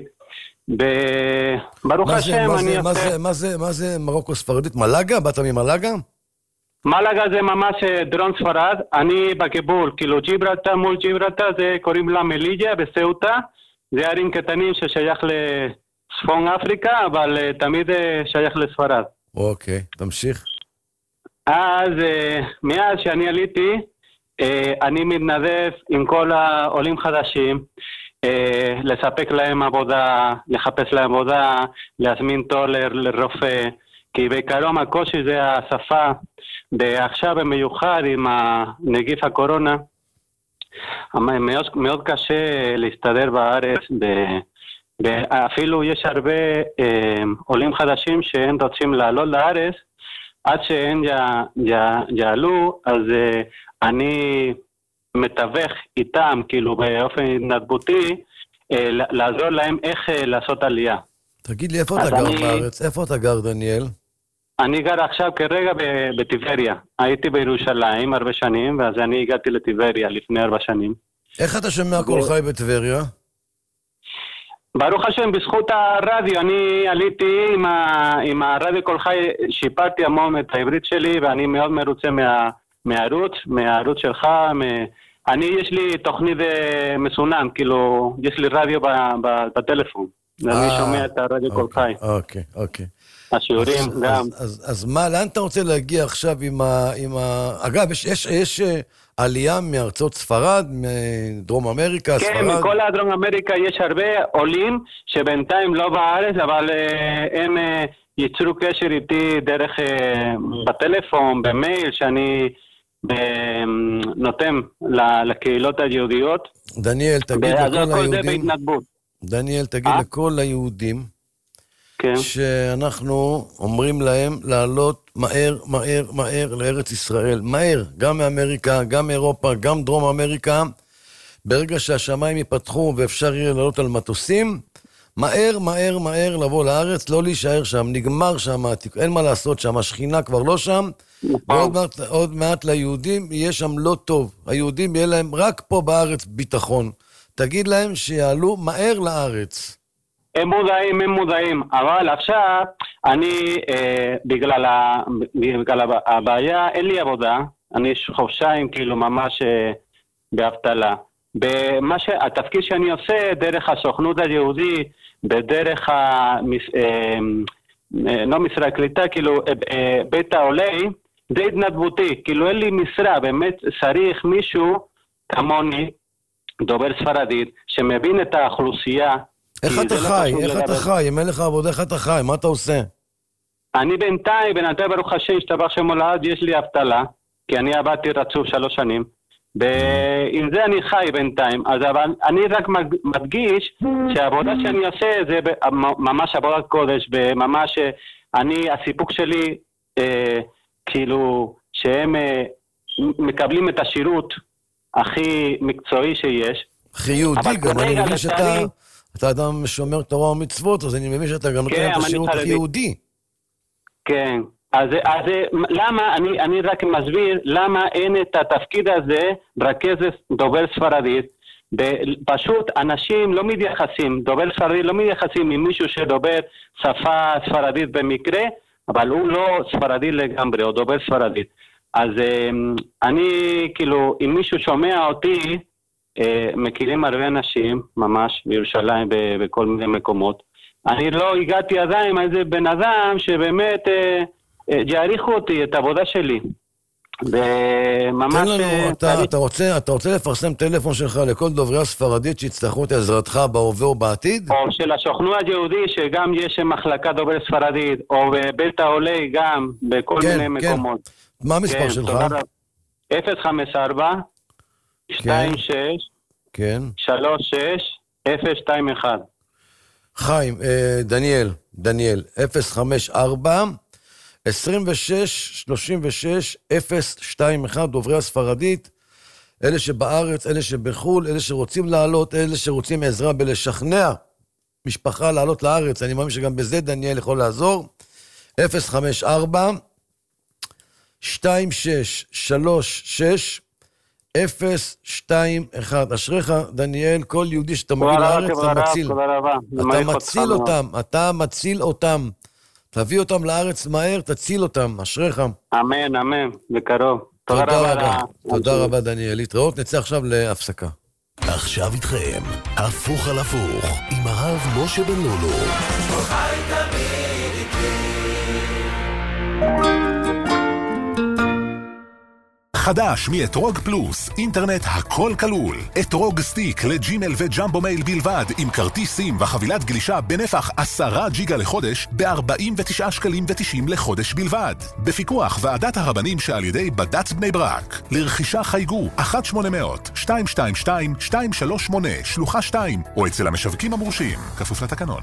וברוך השם מה אני... מה זה, מה זה, מה זה מרוקו ספרדית? מלאגה? באת ממלאגה? מלאגה זה ממש דרום ספרד, אני בגבול, כאילו ג'יברלטר מול ג'יברלטר, זה קוראים לה מליג'ה בסאוטה, זה ערים קטנים ששייך לצפון אפריקה, אבל uh, תמיד uh, שייך לספרד. אוקיי, תמשיך. אז מאז שאני עליתי, אני מתנדב עם כל העולים חדשים, לספק להם עבודה, לחפש להם עבודה, להזמין תור לרופא, כי בעיקרון הקושי זה השפה, ועכשיו במיוחד עם נגיף הקורונה, מאוד, מאוד קשה להסתדר בארץ, ואפילו יש הרבה עולים חדשים שהם רוצים לעלות לארץ, עד שהם יעלו, אז uh, אני מתווך איתם, כאילו באופן התנדבותי, uh, לעזור להם איך uh, לעשות עלייה. תגיד לי, איפה אתה גר אני... בארץ? איפה אתה גר, דניאל? אני גר עכשיו כרגע בטיבריה. הייתי בירושלים הרבה שנים, ואז אני הגעתי לטיבריה לפני ארבע שנים. איך אתה שומע כל חי בטבריה? ברוך השם, בזכות הרדיו, אני עליתי עם, ה... עם הרדיו כל חי, שיפרתי המון את העברית שלי, ואני מאוד מרוצה מה... מהערוץ, מהערוץ שלך. מ... אני, יש לי תוכנית מסונן, כאילו, יש לי רדיו ב... ב... בטלפון. ואני שומע את הרדיו כל חי. אוקיי, אוקיי. השיעורים אז, גם. אז, אז, אז מה, לאן אתה רוצה להגיע עכשיו עם ה... עם ה... אגב, יש, יש, יש עלייה מארצות ספרד, מדרום אמריקה, כן, ספרד? כן, מכל הדרום אמריקה יש הרבה עולים שבינתיים לא בארץ, אבל uh, הם uh, ייצרו קשר איתי דרך uh, בטלפון, במייל, שאני uh, נותן לקהילות היהודיות. דניאל, תגיד לכל היהודים... דניאל, תגיד אה? לכל היהודים, כן. שאנחנו אומרים להם לעלות מהר, מהר, מהר לארץ ישראל. מהר, גם מאמריקה, גם מאירופה, גם דרום אמריקה. ברגע שהשמיים ייפתחו ואפשר יהיה לעלות על מטוסים, מהר, מהר, מהר לבוא לארץ, לא להישאר שם. נגמר שם, אין מה לעשות שם, השכינה כבר לא שם. ועוד מעט, עוד מעט ליהודים יהיה שם לא טוב. היהודים יהיה להם רק פה בארץ ביטחון. תגיד להם שיעלו מהר לארץ. הם מודעים, הם מודעים, אבל עכשיו אני, אה, בגלל, ה, בגלל הבעיה, אין לי עבודה, אני חופשיים כאילו ממש אה, באבטלה. במה ש, התפקיד שאני עושה דרך הסוכנות היהודית, בדרך ה... אה, לא משרה קליטה, כאילו אה, בית העולי, די התנדבותי, כאילו אין לי משרה, באמת צריך מישהו כמוני, דובר ספרדית, שמבין את האוכלוסייה. איך אתה חי? איך אתה חי? אם אין לך עבודה, איך אתה חי? מה אתה עושה? אני בינתיים, בינתיים ברוך השם, השתבח שם הולד, יש לי אבטלה, כי אני עבדתי רצוף שלוש שנים, ועם זה אני חי בינתיים. אז אני רק מדגיש שהעבודה שאני עושה זה ממש עבודת קודש, וממש אני, הסיפוק שלי, כאילו, שהם מקבלים את השירות הכי מקצועי שיש. הכי יהודי גם, אני מבין שאתה... אתה אדם שומר תורה ומצוות, אז אני מבין שאתה גם נותן את השירות הכי יהודי. כן, אז, אז למה, אני, אני רק מסביר, למה אין את התפקיד הזה ברכזת דובר ספרדית, פשוט אנשים לא מתייחסים, דובר ספרדי לא מתייחסים עם מישהו שדובר שפה ספרדית במקרה, אבל הוא לא ספרדי לגמרי, הוא דובר ספרדית. אז אני, כאילו, אם מישהו שומע אותי, מכירים הרבה אנשים, ממש, בירושלים, בכל מיני מקומות. אני לא הגעתי עדיין עם איזה בן אדם שבאמת יעריכו אותי, את העבודה שלי. וממש... תן לנו, אתה, אתה, רוצה, אתה רוצה לפרסם טלפון שלך לכל דוברי הספרדית שיצטרכו את עזרתך בהווה או בעתיד? או של השוכנות היהודי, שגם יש מחלקה דובר ספרדית, או בבית העולי גם, בכל כן, מיני כן. מקומות. מה המספר כן, שלך? אפס חמש ארבע שתיים שש כן. שלוש שש אפס שתיים אחת. חיים, דניאל, דניאל, אפס חמש ארבע עשרים ושש שלושים ושש אפס שתיים אחת, דוברי הספרדית, אלה שבארץ, אלה שבחול, אלה שרוצים לעלות, אלה שרוצים עזרה בלשכנע משפחה לעלות לארץ, אני מאמין שגם בזה דניאל יכול לעזור. אפס חמש ארבע שתיים שש שלוש שש אפס שתיים אחת. אשריך, דניאל, כל יהודי שאתה מביא לארץ, אתה מציל. אתה מציל אותם, אתה מציל אותם. תביא אותם לארץ מהר, תציל אותם. אשריך. אמן, אמן, בקרוב. תודה רבה. תודה רבה, דניאל. להתראות, נצא עכשיו להפסקה. עכשיו איתכם, הפוך על הפוך, עם הרב משה בן לולו. חי תמיד איתי. חדש מאתרוג פלוס, אינטרנט הכל כלול. אתרוג סטיק לג'ימל וג'מבו מייל בלבד, עם כרטיסים וחבילת גלישה בנפח עשרה ג'יגה לחודש, ב-ארבעים ותשעה שקלים ותשעים לחודש בלבד. בפיקוח ועדת הרבנים שעל ידי בד"ץ בני ברק. לרכישה חייגו אחת שמונה אפס אפס שתיים שתיים שתיים שתיים שלוש שמונה שלוחה שתיים, או אצל המשווקים המורשים, כפוף לתקנון.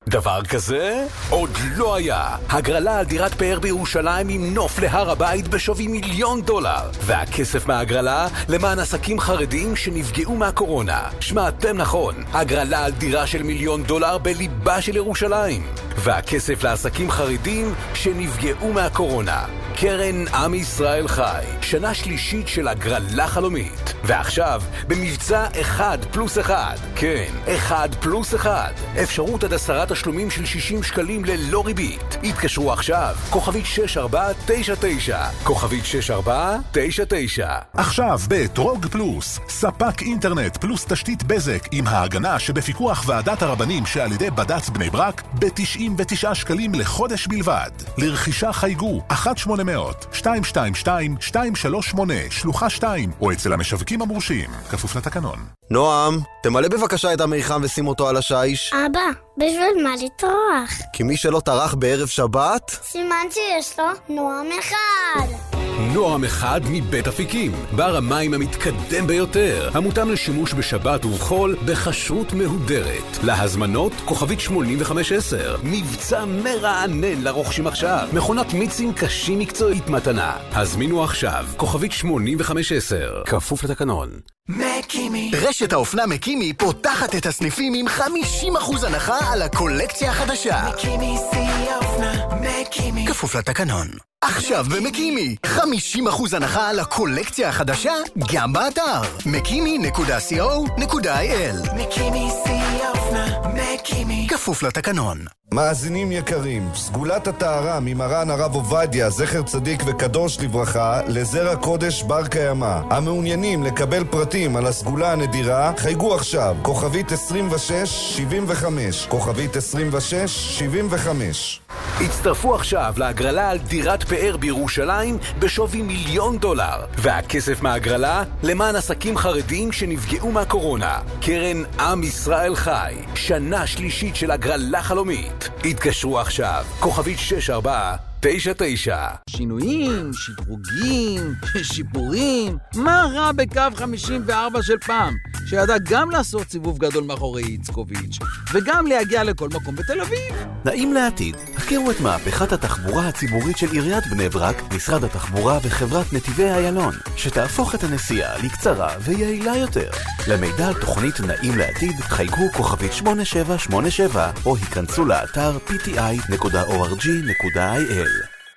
דבר כזה? עוד לא היה. הגרלה על דירת פאר בירושלים עם נוף להר הבית בשווי מיליון דולר. והכסף מהגרלה למען עסקים חרדיים שנפגעו מהקורונה. שמעתם נכון, הגרלה על דירה של מיליון דולר בליבה של ירושלים. והכסף לעסקים חרדיים שנפגעו מהקורונה. קרן עם ישראל חי, שנה שלישית של הגרלה חלומית. ועכשיו, במבצע אחד פלוס אחד. כן, אחד פלוס אחד. אפשרות עד עשרה תשלומים של שישים שקלים ללא ריבית. התקשרו עכשיו, כוכבית שש ארבע תשע תשע. כוכבית שש ארבע תשע תשע. עכשיו בטרוג פלוס, ספק אינטרנט פלוס תשתית בזק עם ההגנה שבפיקוח ועדת הרבנים שעל ידי בד"ץ בני ברק ב-תשעים ותשעה שקלים לחודש בלבד. לרכישה חייגו אחת שמונה אפס אפס שתיים שתיים שתיים שתיים שלוש שמונה שלוחה שתיים או אצל המשווקים המורשים, כפוף לתקנון. נועם, תמלא בבקשה את המיחם ושים אותו על השיש. אבא, בשביל מה לטרוח? כי מי שלא טרח בערב שבת, סימן שיש לו נועם אחד. נועם אחד מבית אפיקים, בר המים המתקדם ביותר, המותאם לשימוש בשבת ובחול בכשרות מהודרת. להזמנות כוכבית שמונים וחמש עשר. מבצע מרענן לרוכשים עכשיו. מכונת מיצים קשים מקצועית מתנה. הזמינו עכשיו כוכבית שמונים וחמש עשר. כפוף לתקנון. מקימי. רשת האופנה מקימי פותחת את הסניפים עם חמישים אחוז הנחה על הקולקציה החדשה. מקימי שיא האופנה, מקימי. כפוף לתקנון. עכשיו במקימי, חמישים אחוז הנחה על הקולקציה החדשה, גם באתר מקימי נקודה סי או נקודה איי אל. מקימי שיא האופנה, מקימי. כפוף לתקנון. מאזינים יקרים, סגולת הטהרה ממרן הרב עובדיה, זכר צדיק וקדוש לברכה, לזרע קודש בר קיימא. המעוניינים לקבל פרטים על הסגולה הנדירה, חייגו עכשיו, כוכבית עשרים ושש שבעים וחמש, כוכבית עשרים ושש שבעים וחמש. הצטרפו עכשיו להגרלה על דירת פאר בירושלים בשווי מיליון דולר. והכסף מהגרלה למען עסקים חרדיים שנפגעו מהקורונה. קרן עם ישראל חי, שנה שלישית של הגרלה חלומית. התקשרו עכשיו, כוכבית שש ארבע תשע תשע. שינויים, שדרוגים, שיפורים. מה רע בקו חמישים וארבע של פעם, שידע גם לעשות סיבוב גדול מאחורי איצקוביץ' וגם להגיע לכל מקום בתל אביב? נעים לעתיד, הכירו את מהפכת התחבורה הציבורית של עיריית בני ברק, משרד התחבורה וחברת נתיבי איילון, שתהפוך את הנסיעה לקצרה ויעילה יותר. למידע על תוכנית נעים לעתיד, חייגו כוכבית שמונה שבע שמונה שבע או היכנסו לאתר פי טי איי נקודה או אר ג'י נקודה איי אל.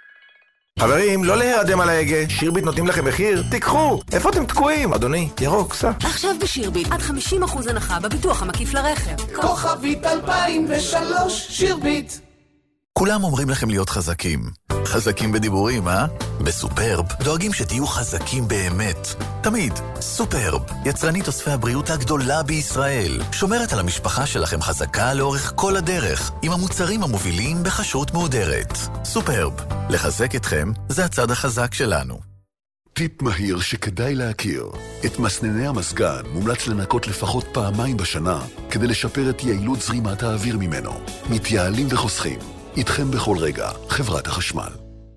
חברים, לא להירדם על ההגה. שירביט נותנים לכם מחיר? תיקחו! איפה אתם תקועים? אדוני, ירוק, סע. עכשיו בשירביט, עד חמישים אחוז הנחה בביטוח המקיף לרכב. כוכבית אלפיים ושלוש, שירביט. כולם אומרים לכם להיות חזקים. חזקים בדיבורים, אה? בסופרב דואגים שתהיו חזקים באמת. תמיד. סופרב, יצרנית אוספי הבריאות הגדולה בישראל. שומרת על המשפחה שלכם חזקה לאורך כל הדרך, עם המוצרים המובילים בכשרות מהודרת. סופרב, לחזק אתכם זה הצד החזק שלנו. טיפ מהיר שכדאי להכיר. את מסנני המזגן מומלץ לנקות לפחות פעמיים בשנה, כדי לשפר את יעילות זרימת האוויר ממנו. מתייעלים וחוסכים. איתכם בכל רגע, חברת החשמל.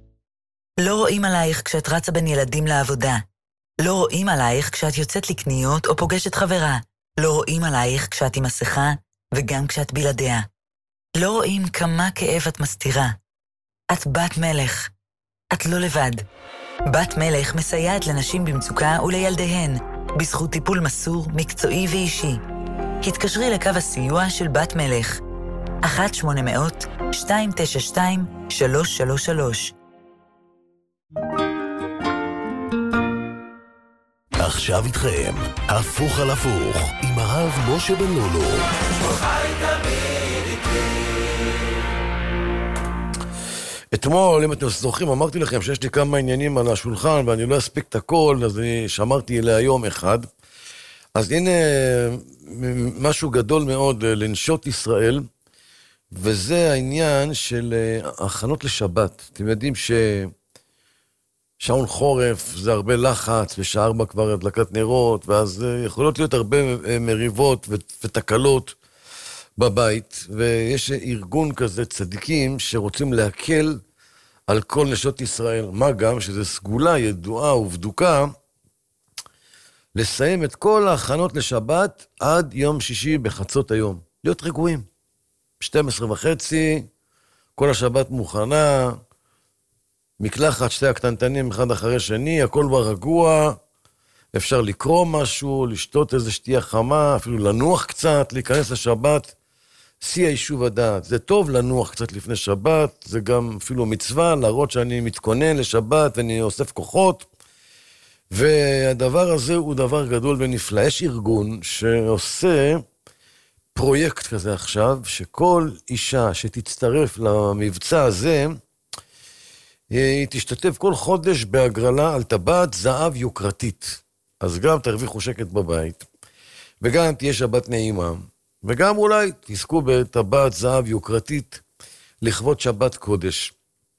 לא רואים עלייך כשאת רצה בין ילדים לעבודה. לא רואים עלייך כשאת יוצאת לקניות או פוגשת חברה. לא רואים עלייך כשאת עם מסכה וגם כשאת בלעדיה. לא רואים כמה כאב את מסתירה. את בת מלך. את לא לבד. בת מלך מסייעת לנשים במצוקה ולילדיהן, בזכות טיפול מסור, מקצועי ואישי. התקשרי לקו הסיוע של בת מלך. אחת שמונה מאות שתיים תשע שתיים שלוש שלוש שלוש. עכשיו איתכם, הפוך על הפוך, עם הרב משה בן לולו. אתמול, אם אתם זוכרים, אמרתי לכם שיש לי כמה עניינים על השולחן, ואני לא אספיק את הכל, אז אני שמרתי להיום אחד. אז הנה משהו גדול מאוד לנשות ישראל, וזה העניין של הכנות לשבת. אתם יודעים ששעון חורף זה הרבה לחץ, ושעה ארבע כבר הדלקת נרות, ואז יכולות להיות הרבה מריבות ותקלות בבית, ויש ארגון כזה צדיקים שרוצים להקל על כל נשות ישראל. מה גם שזה סגולה ידועה ובדוקה, לסיים את כל ההכנות לשבת עד יום שישי בחצות היום. להיות רגועים. שתים עשרה וחצי, כל השבת מוכנה, מקלחת, שתי הקטנטנים אחד אחרי שני, הכל ברגוע, אפשר לקרוא משהו, לשתות איזה שתייה חמה, אפילו לנוח קצת, להיכנס לשבת, שיא היישוב הדעת. זה טוב לנוח קצת לפני שבת, זה גם אפילו מצווה, להראות שאני מתכונן לשבת ואני אוסף כוחות, והדבר הזה הוא דבר גדול ונפלא. יש ארגון שעושה פרויקט כזה עכשיו, שכל אישה שתצטרף למבצע הזה, היא תשתתף כל חודש בהגרלה על טבעת זהב יוקרתית. אז גם תרוויחו שקט בבית, וגם תהיה שבת נעימה, וגם אולי תזכו בטבעת זהב יוקרתית לכבוד שבת קודש.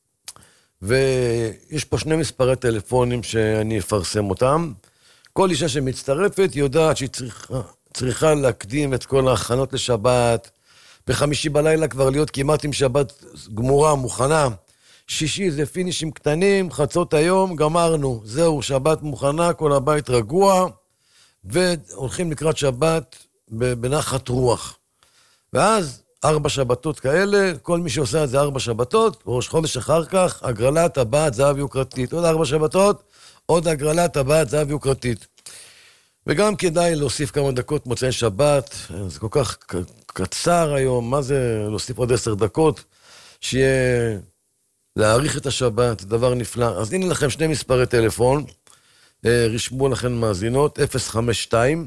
ויש פה שני מספרי טלפונים שאני אפרסם אותם. כל אישה שמצטרפת יודעת שהיא צריכה, צריכה להקדים את כל ההכנות לשבת, בחמישי בלילה כבר להיות כמעט עם שבת גמורה, מוכנה. שישי זה פינישים קטנים, חצות היום, גמרנו. זהו, שבת מוכנה, כל הבית רגוע, והולכים לקראת שבת בנחת רוח. ואז ארבע שבתות כאלה, כל מי שעושה את זה ארבע שבתות, ראש חודש אחר כך, הגרלת טבעת זהב יוקרתית. עוד ארבע שבתות, עוד הגרלת טבעת זהב יוקרתית. וגם כדאי להוסיף כמה דקות מוצאי שבת, זה כל כך קצר היום, מה זה להוסיף עוד עשר דקות, שיהיה להאריך את השבת, דבר נפלא. אז הנה לכם שני מספרי טלפון, רשמו לכם מאזינות, אפס חמש שתיים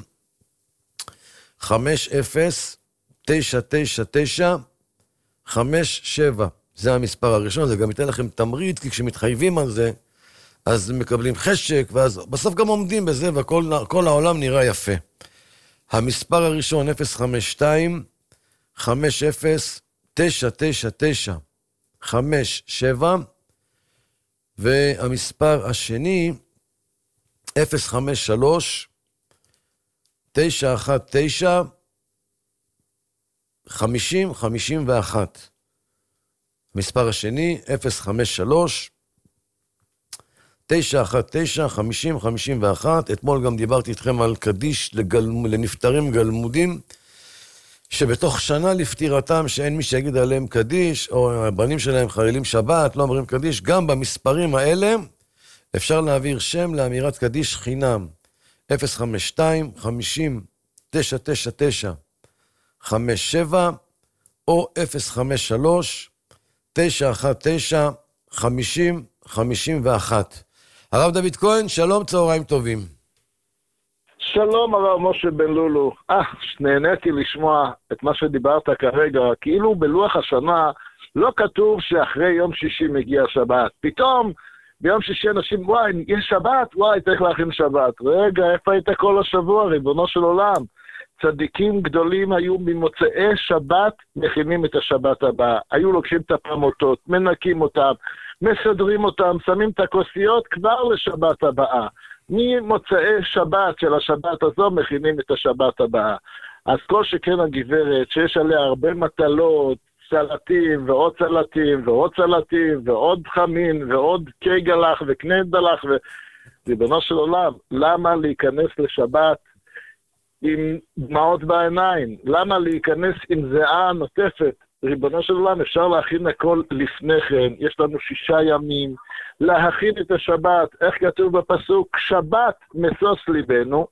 חמש אפס תשע תשע תשע חמש שבע. זה המספר הראשון, זה גם ייתן לכם תמריץ, כי כשמתחייבים על זה, אז מקבלים חשק, ואז בסוף גם עומדים בזה, וכל העולם נראה יפה. המספר הראשון, אפס חמש שתיים חמש אפס תשע תשע תשע חמש שבע, והמספר השני, אפס חמש שלוש תשע אחת תשע חמישים חמישים ואחת. המספר השני, אפס חמש שלוש תשע אחת תשע חמישים חמישים ואחת. אתמול גם דיברתי איתכם על קדיש לגל... לנפטרים גלמודים, שבתוך שנה לפטירתם, שאין מי שיגיד עליהם קדיש, או הבנים שלהם חלילים שבת, לא אומרים קדיש, גם במספרים האלה אפשר להעביר שם לאמירת קדיש חינם. אפס חמש שתיים חמישים תשע תשע תשע חמש שבע, או אפס חמש שלוש תשע אחת תשע חמישים חמישים ואחת. הרב דוד כהן, שלום, צהריים טובים. שלום הרב משה בן לולו. אה, נהניתי לשמוע את מה שדיברת כרגע, כאילו בלוח השנה לא כתוב שאחרי יום שישי מגיע שבת. פתאום ביום שישי אנשים, וואי, יש שבת? וואי, צריך להכין שבת. רגע, איפה היית כל השבוע, ריבונו של עולם? צדיקים גדולים היו ממוצאי שבת, מכינים את השבת הבאה. היו לוקחים את הפרמוטות, מנקים אותם, מסדרים אותם, שמים את הכוסיות כבר לשבת הבאה. ממוצאי שבת של השבת הזו מכינים את השבת הבאה. אז כל שכן הגברת, שיש עליה הרבה מטלות, סלטים ועוד סלטים ועוד סלטים ועוד חמין ועוד קי גלח וקנה דלח, וריבונו של עולם, למה להיכנס לשבת עם דמעות בעיניים? למה להיכנס עם זיעה נוטפת? ריבונו של עולם, אפשר להכין הכל לפני כן. יש לנו שישה ימים להכין את השבת. איך כתוב בפסוק? שבת משוש ליבנו.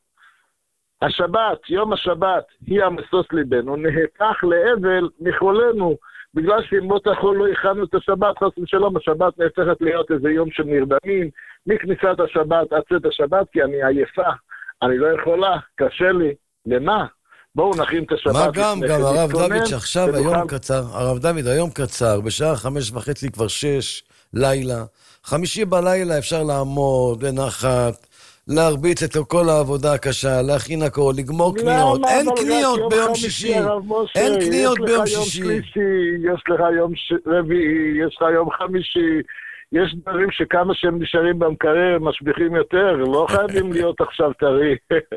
השבת, יום השבת, היא המשוש ליבנו, נהפך לאבל מחולנו, בגלל שימות החול לא הכנו את השבת, חס ושלום, השבת נהפכת להיות איזה יום של נרדמים, מכניסת השבת עד צאת השבת, כי אני עייפה, אני לא יכולה, קשה לי, למה? בואו נכין את השבת. מה גם, גם הרב דוד שעכשיו היום קצר, הרב דוד היום קצר, בשעה חמש וחצי כבר שש, לילה, חמישי בלילה אפשר לעמוד, לנחת, להרביץ את כל העבודה הקשה, להכין הכל, לגמור קניות. אין קניות ביום שישי. אין קניות ביום שישי. יש לך יום רביעי, יש לך יום חמישי, יש דברים שכמה שהם נשארים במקרר, משביחים יותר, לא חייבים להיות עכשיו טרי.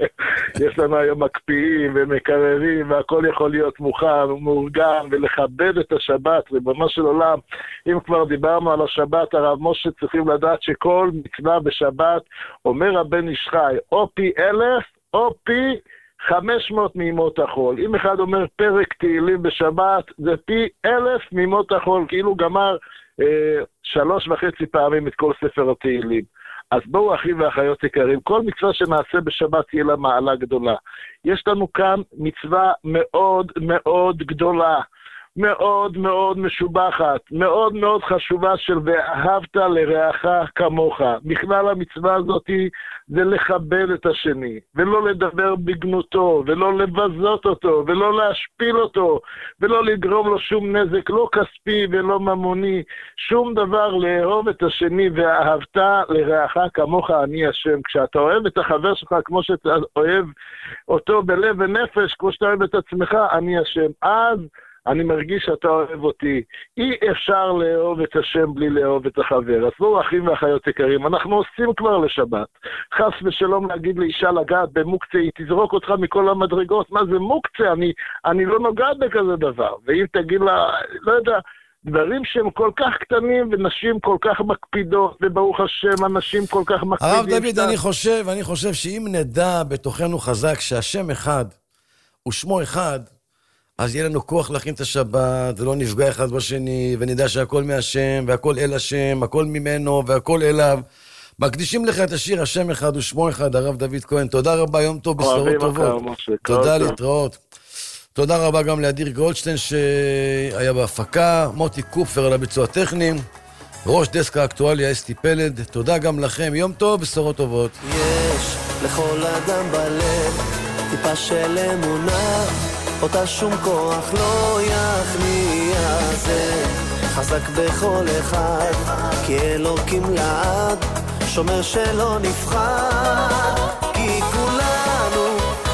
יש לנו היום מקפיאים ומקררים, והכל יכול להיות מוכן ומאורגן, ולכבד את השבת, ריבונו של עולם. אם כבר דיברנו על השבת, הרב משה צריכים לדעת שכל מצווה בשבת, אומר הבן איש חי, או פי אלף, או פי חמש מאות מימות החול. אם אחד אומר פרק תהילים בשבת, זה פי אלף מימות החול, כאילו גמר אה, שלוש וחצי פעמים את כל ספר התהילים. אז בואו אחים ואחיות יקרים, כל מצווה שנעשה בשבת תהיה לה מעלה גדולה. יש לנו כאן מצווה מאוד מאוד גדולה, מאוד מאוד משובחת, מאוד מאוד חשובה של ואהבת לרעך כמוך. בכלל המצווה הזאת זה לכבד את השני, ולא לדבר בגנותו, ולא לבזות אותו, ולא להשפיל אותו, ולא לגרום לו שום נזק, לא כספי ולא ממוני, שום דבר, לאהוב את השני, ואהבת לרעך כמוך אני השם. כשאתה אוהב את החבר שלך כמו שאתה אוהב אותו בלב ונפש, כמו שאתה אוהב את עצמך, אני השם. אז אני מרגיש שאתה אוהב אותי. אי אפשר לאהוב את השם בלי לאהוב את החבר. אז בואו אחים ואחיות יקרים, אנחנו עושים כבר לשבת. חס ושלום להגיד לאישה לגעת במוקצה, היא תזרוק אותך מכל המדרגות. מה זה מוקצה? אני, אני לא נוגעת בכזה דבר. ואם תגיד לה, לא יודע, דברים שהם כל כך קטנים ונשים כל כך מקפידות, וברוך השם, אנשים כל כך מקפידים. הרב דוד, אני חושב, אני חושב שאם נדע בתוכנו חזק שהשם אחד ושמו אחד, אז יהיה לנו כוח להכין את השבת, ולא נפגע אחד בשני, ונדע שהכל מהשם, והכל אל השם, הכל ממנו, והכל אליו. מקדישים לך את השיר, השם אחד ושמו אחד, הרב דוד כהן. תודה רבה, יום טוב, בשורות טובות. תודה להתראות. תודה רבה גם לאדיר גולדשטיין שהיה בהפקה, מוטי קופפר על הביצוע הטכני, ראש דסק האקטואליה אסתי פלד. תודה גם לכם, יום טוב, בשורות טובות. יש לכל אדם בלב טיפה של אמונה, אותה שום כוח לא יכניע, זה חזק בכל אחד, כי אלוקים לעד שומר שלא נבחר, כי כולנו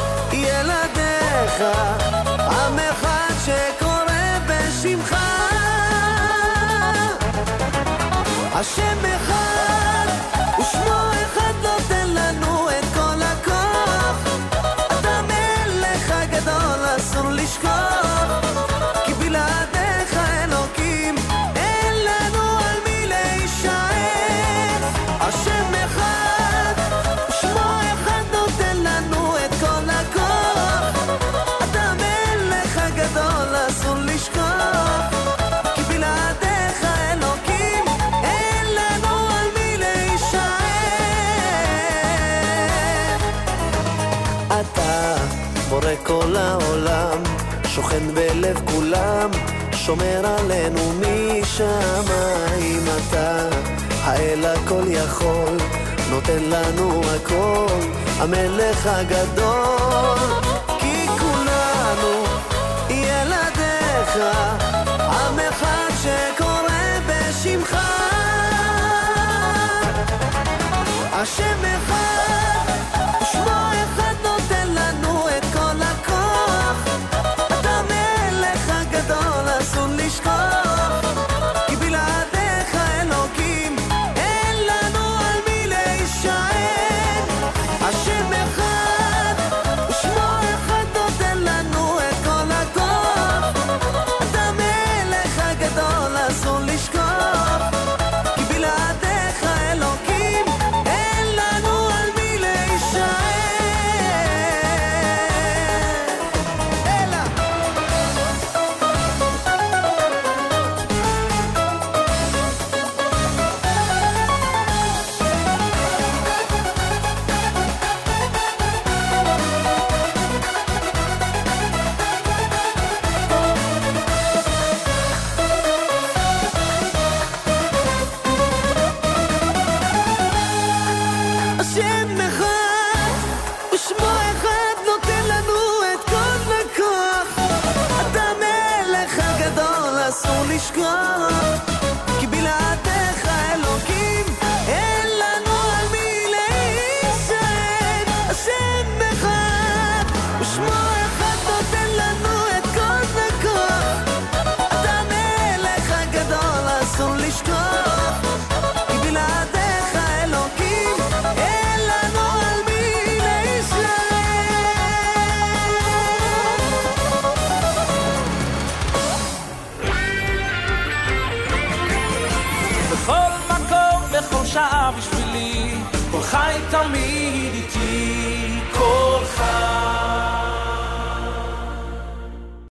ילדיך, עם אחד שקורא בשמך, השם אחד ושמו אחד נותן לנו את כל הכוח, אתה מלך הגדול אסור לשכוח, כי בלעדיך אלוקים אין לנו על מי להישאר, השם אחד ושמו אחד נותן לנו את כל הכוח, אתה מלך הגדול אסור לשכוח, כי בלעדיך אלוקים אין לנו על מי להישאר, אתה בורא כל העולם, שוכן בלב כולם, שומר עלינו משמיים, אתה האל הכל יכול, נותן לנו הכל, המלך הגדול, כי כולנו ילדיך, עם אחד שקורא בשמך, השם אחד ושמו אחד נותן לנו את כל הכוח, אתה מלך הגדול אסור לשכוח, כי בלעדיך אלוקים אין לנו על מי להישען, השם אחד ושמו אחד נותן לנו את כל הכוח, אתה מלך הגדול אסור לשכוח, כי בלעדיך אלוקים אין לנו על מי להישען. השם אחד ושמו אחד נותן לנו את כל הכוח, אתה מלך הגדול אסור לשכוח, כי בלעדיך אלוקים אין לנו על מי להישען, השם אחד ושמו אחד נותן לנו את כל הכוח, אתה מלך הגדול אסור לשכוח, כי בלעדיך אלוקים אין לנו על מי להישען. בכל מקום, בכל שעה בשבילי, כל חי תמיד איתי, כל חי